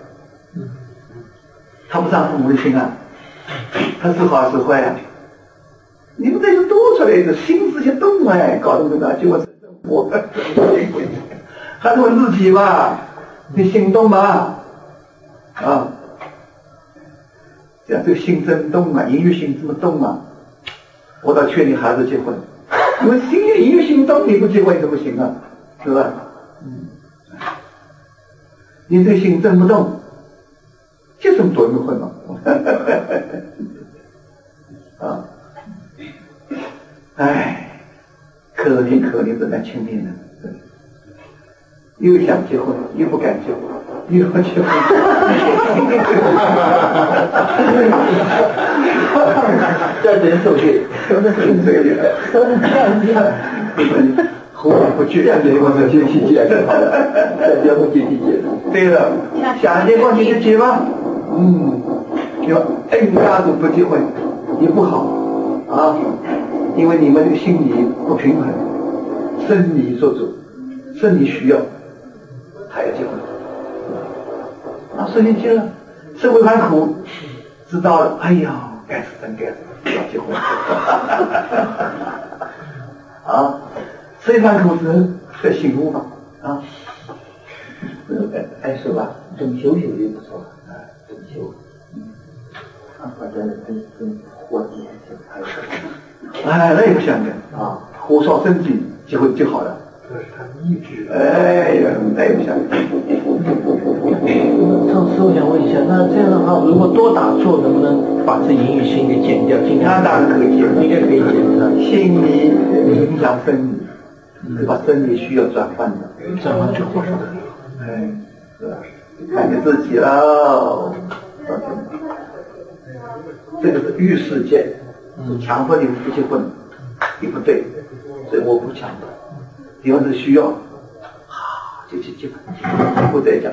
他不伤父母的心啊，他是好是坏啊？你们这些多出来的心思些动搞得那就我还是问自己吧，你心动吗？这个心真动啊，音乐心这么动啊，我倒劝你孩子结婚，因为音乐心动你不结婚怎么行啊？是吧？ 你这个心震不动，这什么作用会吗？啊，哎，可怜这男青年人，又想结婚，又不敢结婚，又要结婚。 在人手续， 说的很这个，后悔不去，结婚就接替结就好了，再结婚接替结。对了，想结婚就结吧，就恩家族不结婚也不好啊，因为你们这个心理不平衡，生理做主，生理需要，还要结婚。所以结了，社会蛮苦，知道了，哎呀，该死真该死，要结婚。啊，社会蛮苦之后再醒悟吧，啊，哎是吧？ 整修修的不错，整修， 反正跟活体还有哎，那也不相干啊，火烧身体结婚就好了。 这是他意志。 哎呀，那也不相干。 上次我想问一下，那这样的话，如果多打坐，能不能把这淫欲心给减掉？尽量。 那当然可以减， 应该可以减的。 心理影响生理，把生理需要转换的。 转换就好了。 哎，是吧？看你自己喽。这个是欲世界，强迫你不结婚，也不对，所以我不强迫。因为是需要，就去结婚，不再讲。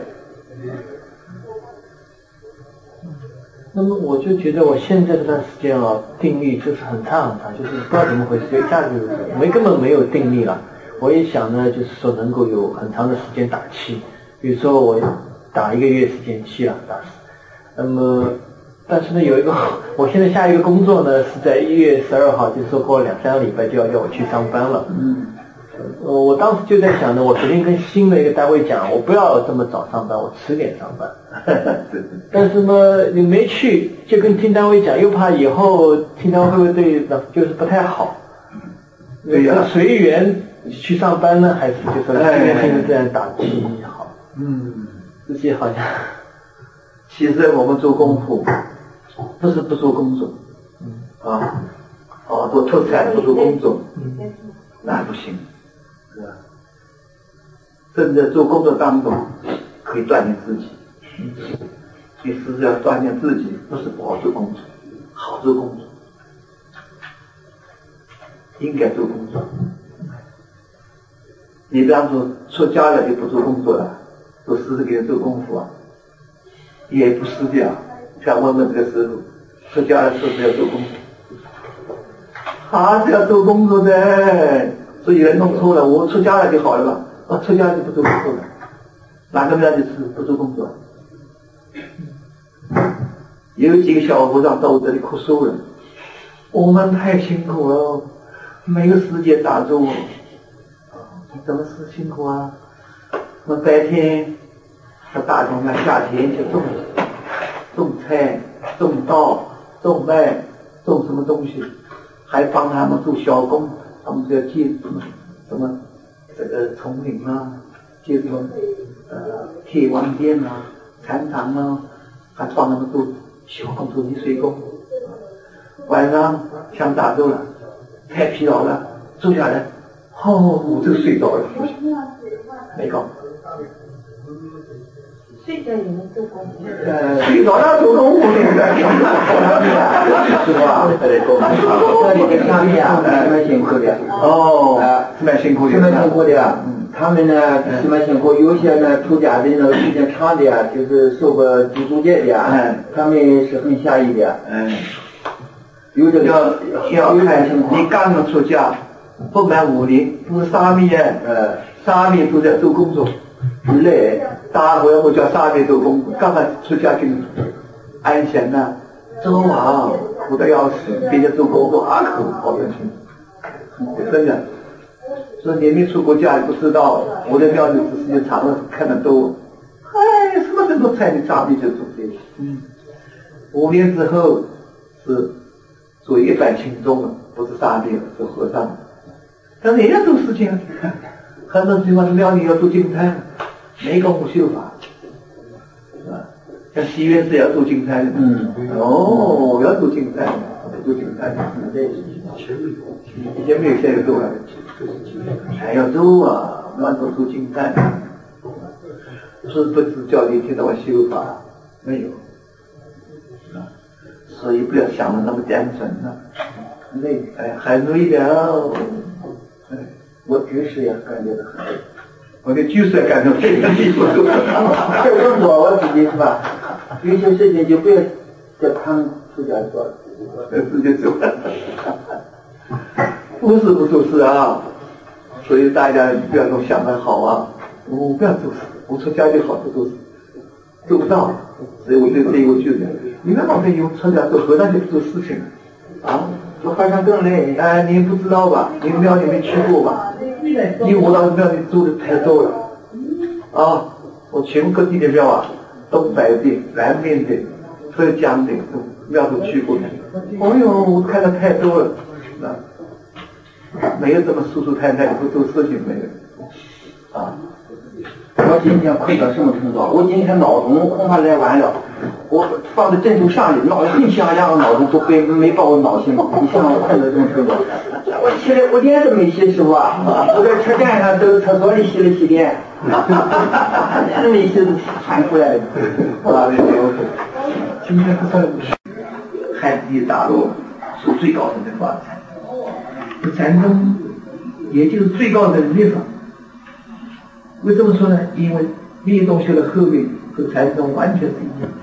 那么我就觉得我现在这段时间定力就是很差，就是不知道怎么回事，就一下子根本没有定力了。我也想呢，就是说能够有很长的时间打气，比如说我打1个月时间气了，打死。那么，但是呢，有一个，我现在下一个工作呢是在1月12号，就是说过了2-3个礼拜就要叫我去上班了。我当时就在想呢，我昨天跟新的一个单位讲，我不要这么早上班，我迟点上班。但是呢，你没去，就跟听单位讲，又怕以后听单位会不会对，就是不太好。 对呀。 随缘去上班呢，还是就说尽量性的这样打击好。自己好像。 其实我们做功夫，不是不做工作。做脱产不做工作，那不行。是吧？甚至做工作当中可以锻炼自己，其实要锻炼自己，不是不好做工作，好做工作，应该做工作。你比方说出家了就不做工作了，做师给人做功夫啊，也不是的啊。想问问这个师傅，出家了是不是要做功夫？还是要做工作的。所以有人弄错了，我出家了就好了吧？我出家就不做工作了，哪个庙就是不做工作？有几个小和尚到我这里哭诉了，我们太辛苦了，没有时间打坐。怎么是辛苦啊？我白天到大同啊，夏天去种菜、种稻、种麦、种什么东西，还帮他们做小工。他们要接什么这个丛林啊，接什么铁网店啊、禅堂啊，还帮他们做小工、做泥水工。晚上想打坐了，太疲劳了，坐下来，我就睡着了，没搞。 睡觉也能做功夫。 睡着了做功夫的，是吧？ 这里的乡里啊，是蛮辛苦的。 是蛮辛苦的。 是蛮辛苦的。他们呢是蛮辛苦，有些呢出家的呢时间长的呀，就是受过居住戒的呀，他们是很下意的。 有的要看你刚刚出家，不满5年，不是沙弥沙弥都在做工作。累，大伙我叫沙弥做工作，刚刚出家就安闲呐，走啊，苦得要死，别人做工作苦，好得很，真的。所以你没出过家，你不知道，我在庙里时间长了，看得多。什么人都猜你沙弥就做这个。5年之后是做一般轻重了，不是沙弥了，是和尚。但是也要做事情， 很多地方庙里要做净坛，没功夫修法，是吧？像西院是要做净坛的，要做净坛，做净坛，以前没有，现在做了，还要做啊，蛮多做净坛，是不是叫你听到我修法？没有，所以不要想的那么单纯了，累，很累的。我就是要感觉到很累，我就是要感觉到这个艺术，就我自己是吧？有些事情就不要叫他们出家做了，直接做，不是不做事啊。所以大家不要总想得好啊，我不要做事，我出家就好不做事，做不到。所以我对这一个句子，你们老是有出家做和尚就不做事情啊。做和尚更累，你不知道吧？你庙里没去过吧？你我到庙里住的太多了啊！我全国各地的庙啊，东北的、南边的、浙江的庙都去过的。哎呦，我看的太多了，没有这么舒舒坦坦不做事情没有啊！我今天困到什么程度？我今天脑中恐怕来完了。我放在枕头上里，脑一想两个脑中都没把我脑醒。你想我困到这种程度？我起来我脸都没洗，师傅啊！我在车站上走厕所里洗了洗脸，脸都没洗，喊出来了。今天不算汉地大陆是最高层的法禅，禅宗也就是最高层的立法。为什么说呢？因为密宗修的后面和禅宗完全是一样。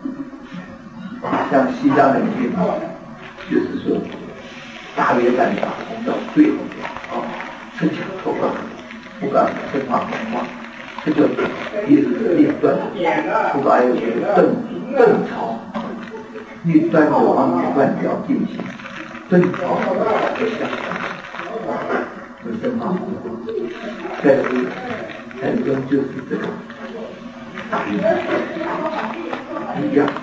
像西藏的地方，就是说大圆禅法到最后身强头高，不管身法红花，这就一直立断，不管有邓朝，立断有王断掉进行，邓朝不相有身法红花，但是禅宗就是这个大圆一样。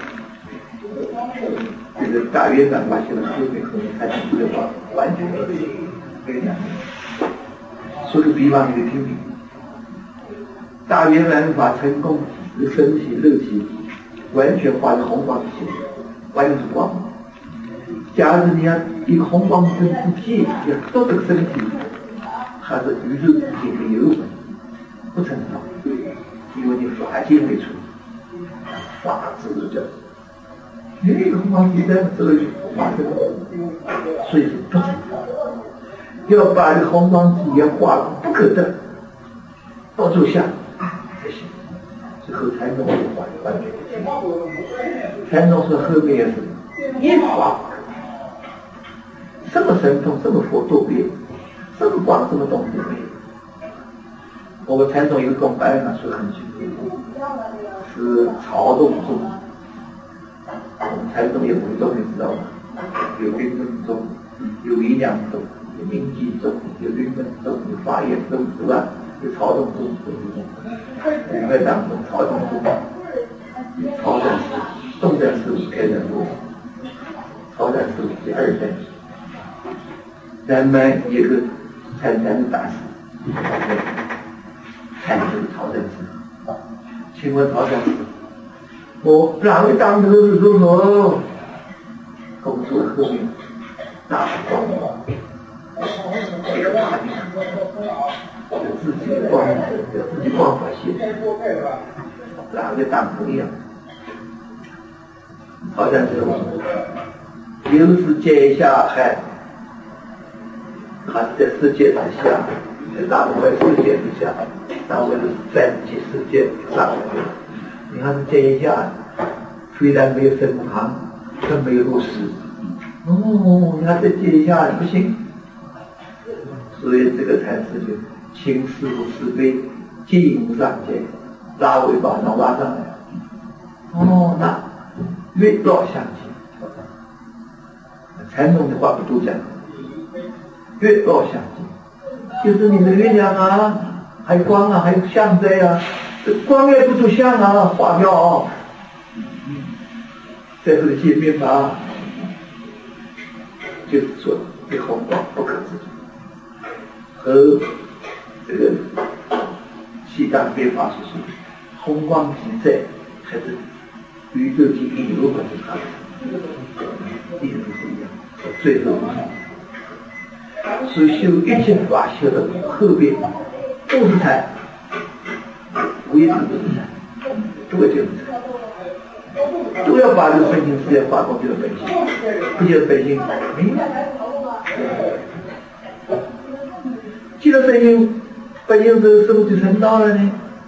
这个大圆满法修的后面和禅宗的话完全不一样。说个比方给你听听，大圆满法成功，这个身体肉体完全化成红光的形，完全是光。假如你要一个红光灯不借，要到这个身体，还是宇宙之间没有不成道，因为你法界没出，法治的。那个红光地在这里发生，所以是不成道。要把这个红光体也化了，不可得，到处下才行。是和禅宗完全不行。禅宗说后面也是一法不可，什么神通、什么佛都没有，什么光、什么东西都没有。我们禅宗有一个公案嘛，说得很清楚，是曹洞宗。禅宗有五宗，你知道吗？有云门宗，有云阳宗，有明记宗，有云门宗，有法眼宗，是吧？有曹洞宗，云门当中曹洞宗，曹占师，宋占师开展过，曹占师第二代。咱们一个参禅的大师，参禅曹占师，请问曹占师。我哪位当头是如何？工作后面大光芒，这个大地有自己的光，有自己光法性，哪位当头一样？好像是有时接下海，还是在世界之下，在大部分世界之下，大部分是在其世界上面。你看这一下，虽然没有身旁，更没有入世。你看这一下不行，所以这个禅师就请师傅师辈进上去，拉尾巴能拉上来。那越绕相近，禅宗的话不都讲，越绕相近，就是你的月亮啊，还有光啊，还有相在啊。光也不出相啊，化掉啊，在这里见面吧，就是说对红光不可自主，和这个西藏变化是洪荒之灾还是宇宙级引入还是差别，一直都是一样，最后所以修一切法修的后边都是禅，唯一都是禅，都要就是禅，都要把这个身心世界化成就是本性，不就是本性没有。既然身心本性这个时候就成道了呢？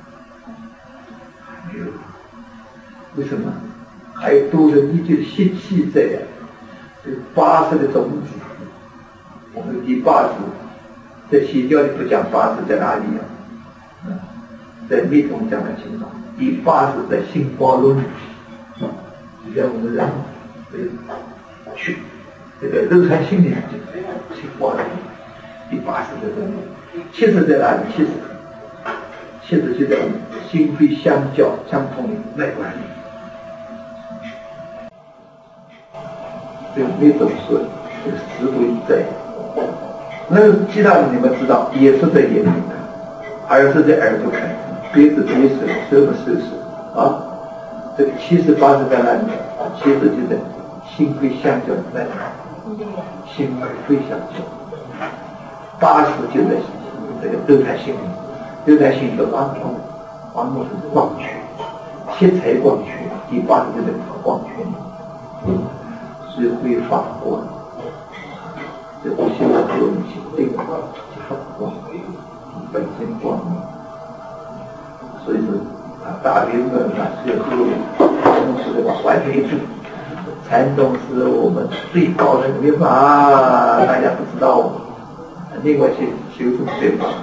没有，为什么？还有多人依据习气在呀，这个80的种子。我们第80，在邪教里不讲80在哪里啊？在密宗讲的清楚，第80在心包论里，就像我们人去这个肉身心灵就心包论，第80在这里，70在哪里？70就在心肺相交相通的脉管里，这个密宗说这个思维在。那其他的你们知道，也是在眼睛看，耳是在耳朵看，鼻子鼻舌，舌不舌啊。这个70、80在哪里？70就在心肺相交的脉管，心耳肺相交。80就在这个六台心里，六台心里的王通，王通是光圈，七彩光圈，第80就在光圈里，所以会发光。这不修的作用性对的，就发光，本身光明。所以说大辩论是和宗师的完全一致。禅宗是我们最高的秘法，大家不知道。另外修什么秘法？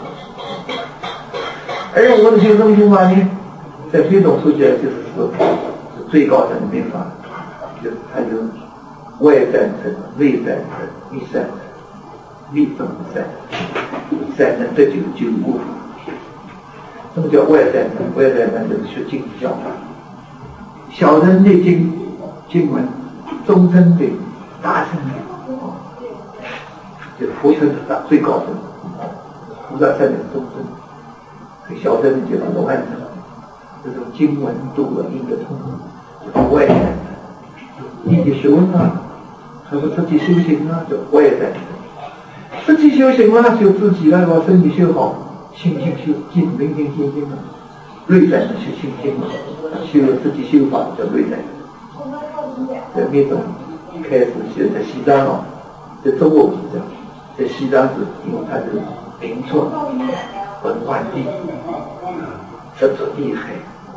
而我们修什么秘法呢？在非宗说起来就是说是最高层的秘法，就是它有外三层、内三层、内三层。密宗的三层这就是95。什么叫外三层？外三层就是学经教，小乘的经文，中乘的大乘的，就是佛乘的最高层，菩萨乘的中乘，小乘的就是罗汉乘，这种经文读了应该通，就是外三层。你的学问啊，还不自己修行啊，叫外三层。自己修行了，修自己了，把身体修好，心性修静，明心心性了，内在的修心性了，修自己修法叫内在。在密宗开始修在西藏啊，在中国不是这样，在西藏是因为它是民族文化地，这种厉害，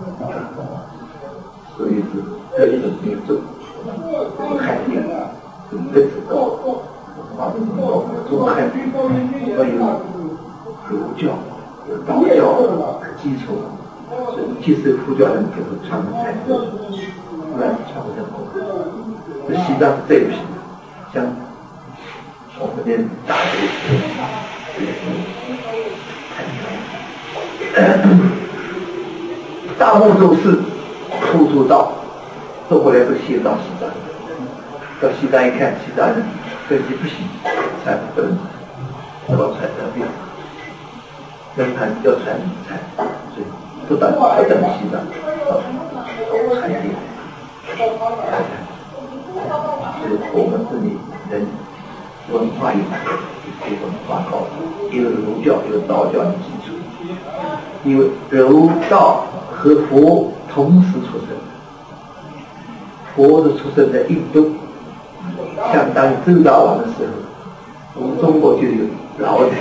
所以是这一种民族海地是不知道。中汉还有儒教、有道教的基础，所以其实佛教人就是传承才对，不然传不成功。这西藏是最不行的，像我们的大学大木州市处处道，走过来都先到西藏，到西藏一看，西藏人根基不行，才不能要传这病，人盘要传才，所以不等西藏，传递，所以我们这里人文化一般，比文化高，有儒教有道教的基础，因为儒道和佛同时出生，佛是出生在印度。相当于周大王的时候，我们中国就有老子、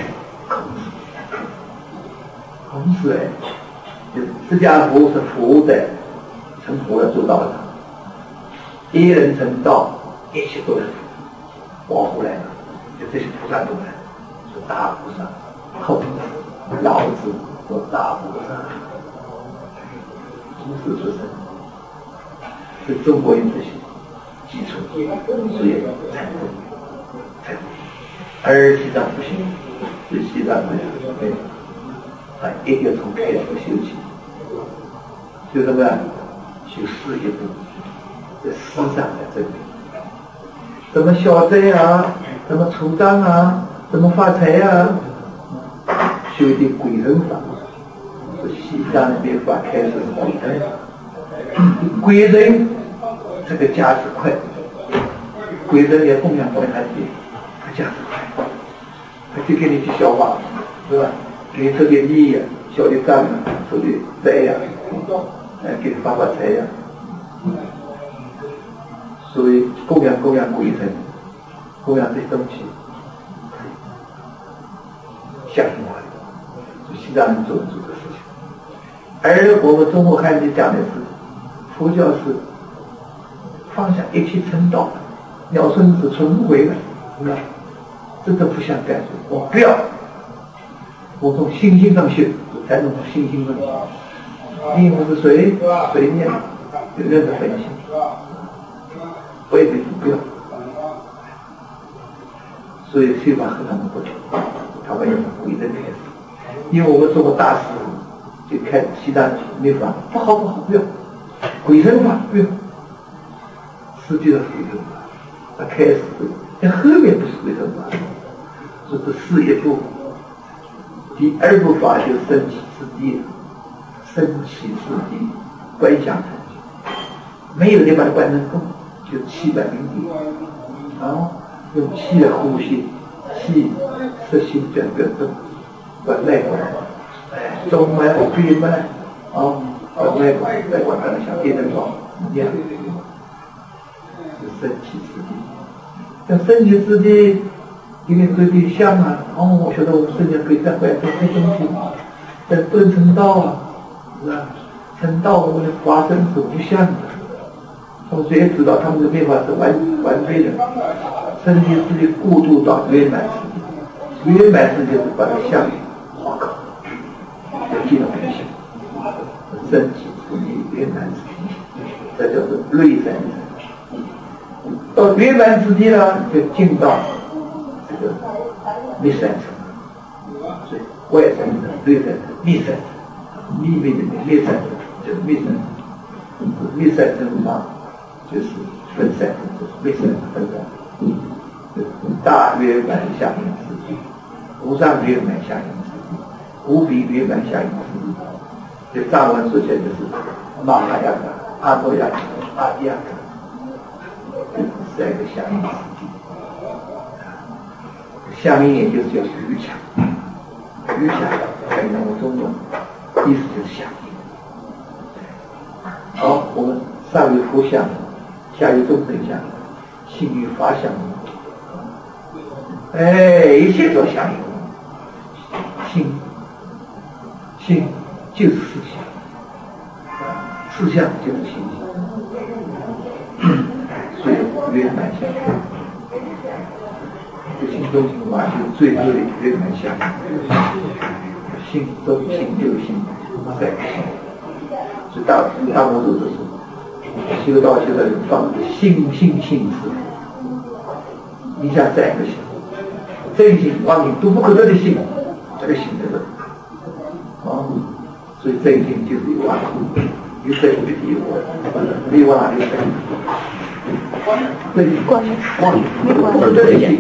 孔子就是释迦佛是佛在成佛的做到的，一人成道，一切都是保护来的，就这些菩萨都来，是大菩萨，孔子、老子和大菩萨，同时出生，是中国人这些。基础，所以才会，而西藏不行，所以西藏不行，一定要从开始修起，修什么？修事业部，在思想的这里，怎么消灾啊？怎么除障啊？怎么发财啊？学修的鬼神法，是西藏的灭法开始是鬼神。鬼神这个价值快，鬼神也供养还是他价值快，他就给你去消化，是吧？给你抽点利呀，小的账啊，抽的债呀，给你发财呀。所以供养鬼神，供养这些东西，相信我，西藏人做的事情。而我们中国汉人讲的是，佛教是放下一切尘道，鸟孙子存不回来，是吧？这都不相干，我不要，我从心性上修，才能从心性上修。因为是水面有任何本性，我也不要。所以修法和他们不同，他们也是鬼神开始。因为我们中国大师就开西藏没法，不好，不要鬼神法，不要。实际上是鬼神法，他开始，但后面不是鬼神法，这是事业部。第二部法就是升起之地，升起之地，观想成就，没有你把它观成功，就气本明地，用气来呼吸，气实行整个动，把内管，中脉、闭脉，把内管上像电灯泡一样，是升起之地。像升起之地，因为对对象啊，我晓得我们圣人可以在外头这东西，在顿成道啊，是吧？成道我们的发生是无相的，他们谁知道他们的灭法是完备的？升起之地过渡到圆满之地，圆满之地就是把它相化口，有这种东西，升起之地圆满之地，这叫做瑞山。到圆满之地呢，就进到这个密山层，所以外山层、内山层、密山层，秘密的密山层就是密山层，密山层嘛，就是分山层，就是密山层分山。大圆满下行之地，无上圆满下行之地，无比圆满下行之地。这藏文说起来就是玛哈雅卡、阿多雅卡、阿迪亚卡，这3个下行之地。下面也就是叫余墙，余墙在我中文意思就是下面。好，我们上有佛像，下有众生相，心与法相。一切都相应，心就是思想，思想就是心，所以圆满相应。这心中心法就是最后的圆满相应，心中心就是心，在心。所以大摩都是修道人放心思，以下3个心。真心忘你都不可得的心，这个心的人，所以真心就是有忘，有真有地我，没忘有真，真忘不得的心。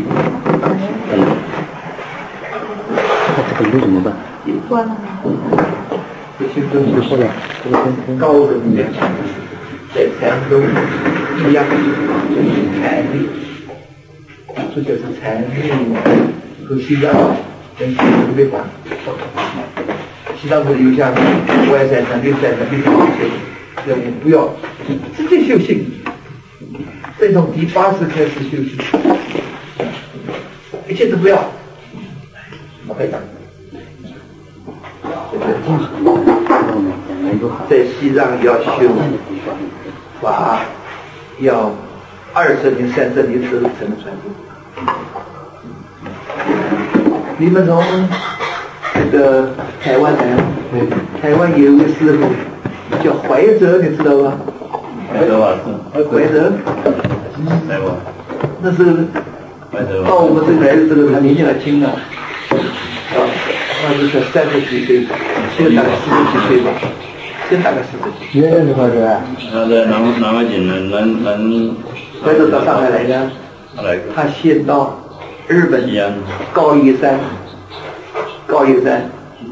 这个路怎么办？ 关了。 这心中是后来高人的在禅中一样，就是禅力。这就是禅力和西藏跟西藏特别广，西藏是有像外山层、内山层、内山层，要你不要直接修行，再从第8次开始修行，一切都不要，我会讲。在西藏要修法，要20年、30年之后才能传递。你们从这个台湾来，台湾有一位师傅叫怀哲，你知道吧？ 怀哲啊， 怀哲， 来过。 那是到我们这来的时候，他年纪还轻啊，那是才30几岁，现在大概40几岁吧，现在大概40几岁。 认识怀哲啊？ 他在南外景南。 怀哲到上海来的，他先到日本高野山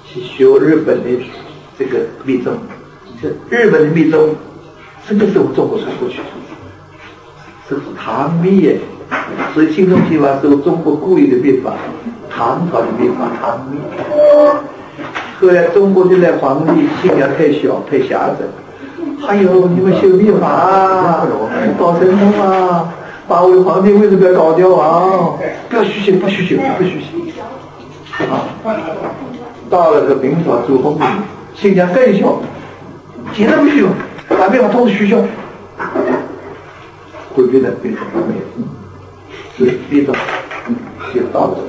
去学日本的这个密宗，这日本的密宗什么时候中国传过去？是唐密耶，所以新宗密法是中国故意的密法，唐朝的密法唐密。后来中国的那皇帝信仰太小太狭窄，还有你们修密法啊，搞神通啊，把我的皇帝位置不要搞掉啊，不要虚心，不虚心，不虚心啊！到了这个明朝朱熹信仰更小，简直不虚，把密法通通虚消，会变得非常完美，是密宗就到了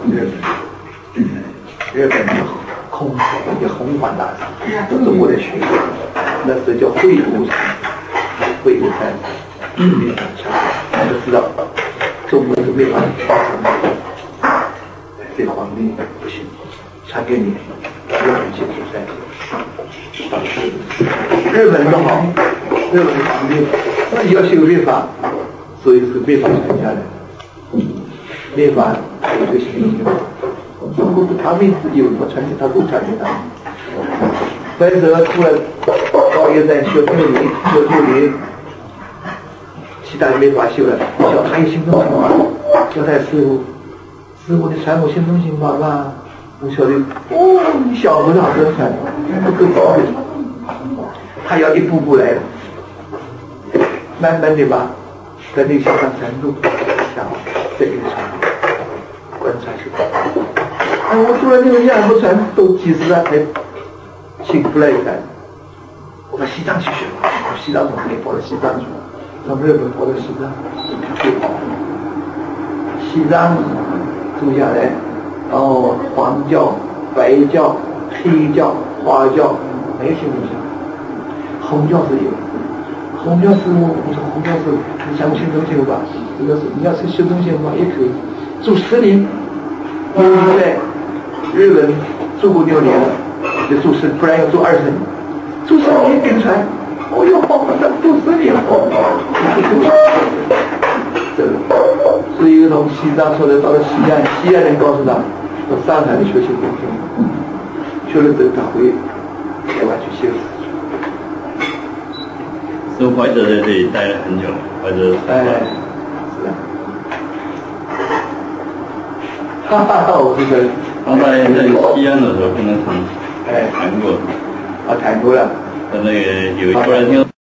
日本空也弘法大师，都是我的学生，那时候叫慧悟禅，慧悟禅，密法禅，大家知道，中国是密法禅，这皇帝不行，传给你，日本接受三界，日本的好，日本的皇帝自己要修密法，所以是密法传下来，密法有一个行动。中国他们有什么传承，他都传给他们。所以说，出来到现在学木林，其他的没法修了。叫他有心中心法，叫他师傅你传我心中心法吧。我晓得，你小和尚这传，不够高的，他要一步步来的，慢慢的吧，在那个小上程度，想这个传，观察是吧？我做了那个样不传，都几十了才请出来一看。我到西藏去学，西藏从哪里跑到西藏去？从日本跑到西藏，西藏住下来，然后黄教、白教、黑教、花教没信东西，红教是有。红教师我说红教师，你想信东西吧？这个是你要是修东西的话也可以，住10年，对。日本住过6年了，就住10，不然要住20年，住10年跟传，哦哟，住10年了，所以从西藏出来到了西安，西安人告诉他，到上海学习工作，学了之后他回台湾去修。 所以怀哲在这里待了很久，怀哲。 哎，是的。哈哈，我这个。 刚才在西安的时候跟他谈过， 谈过了。 那个有突然听。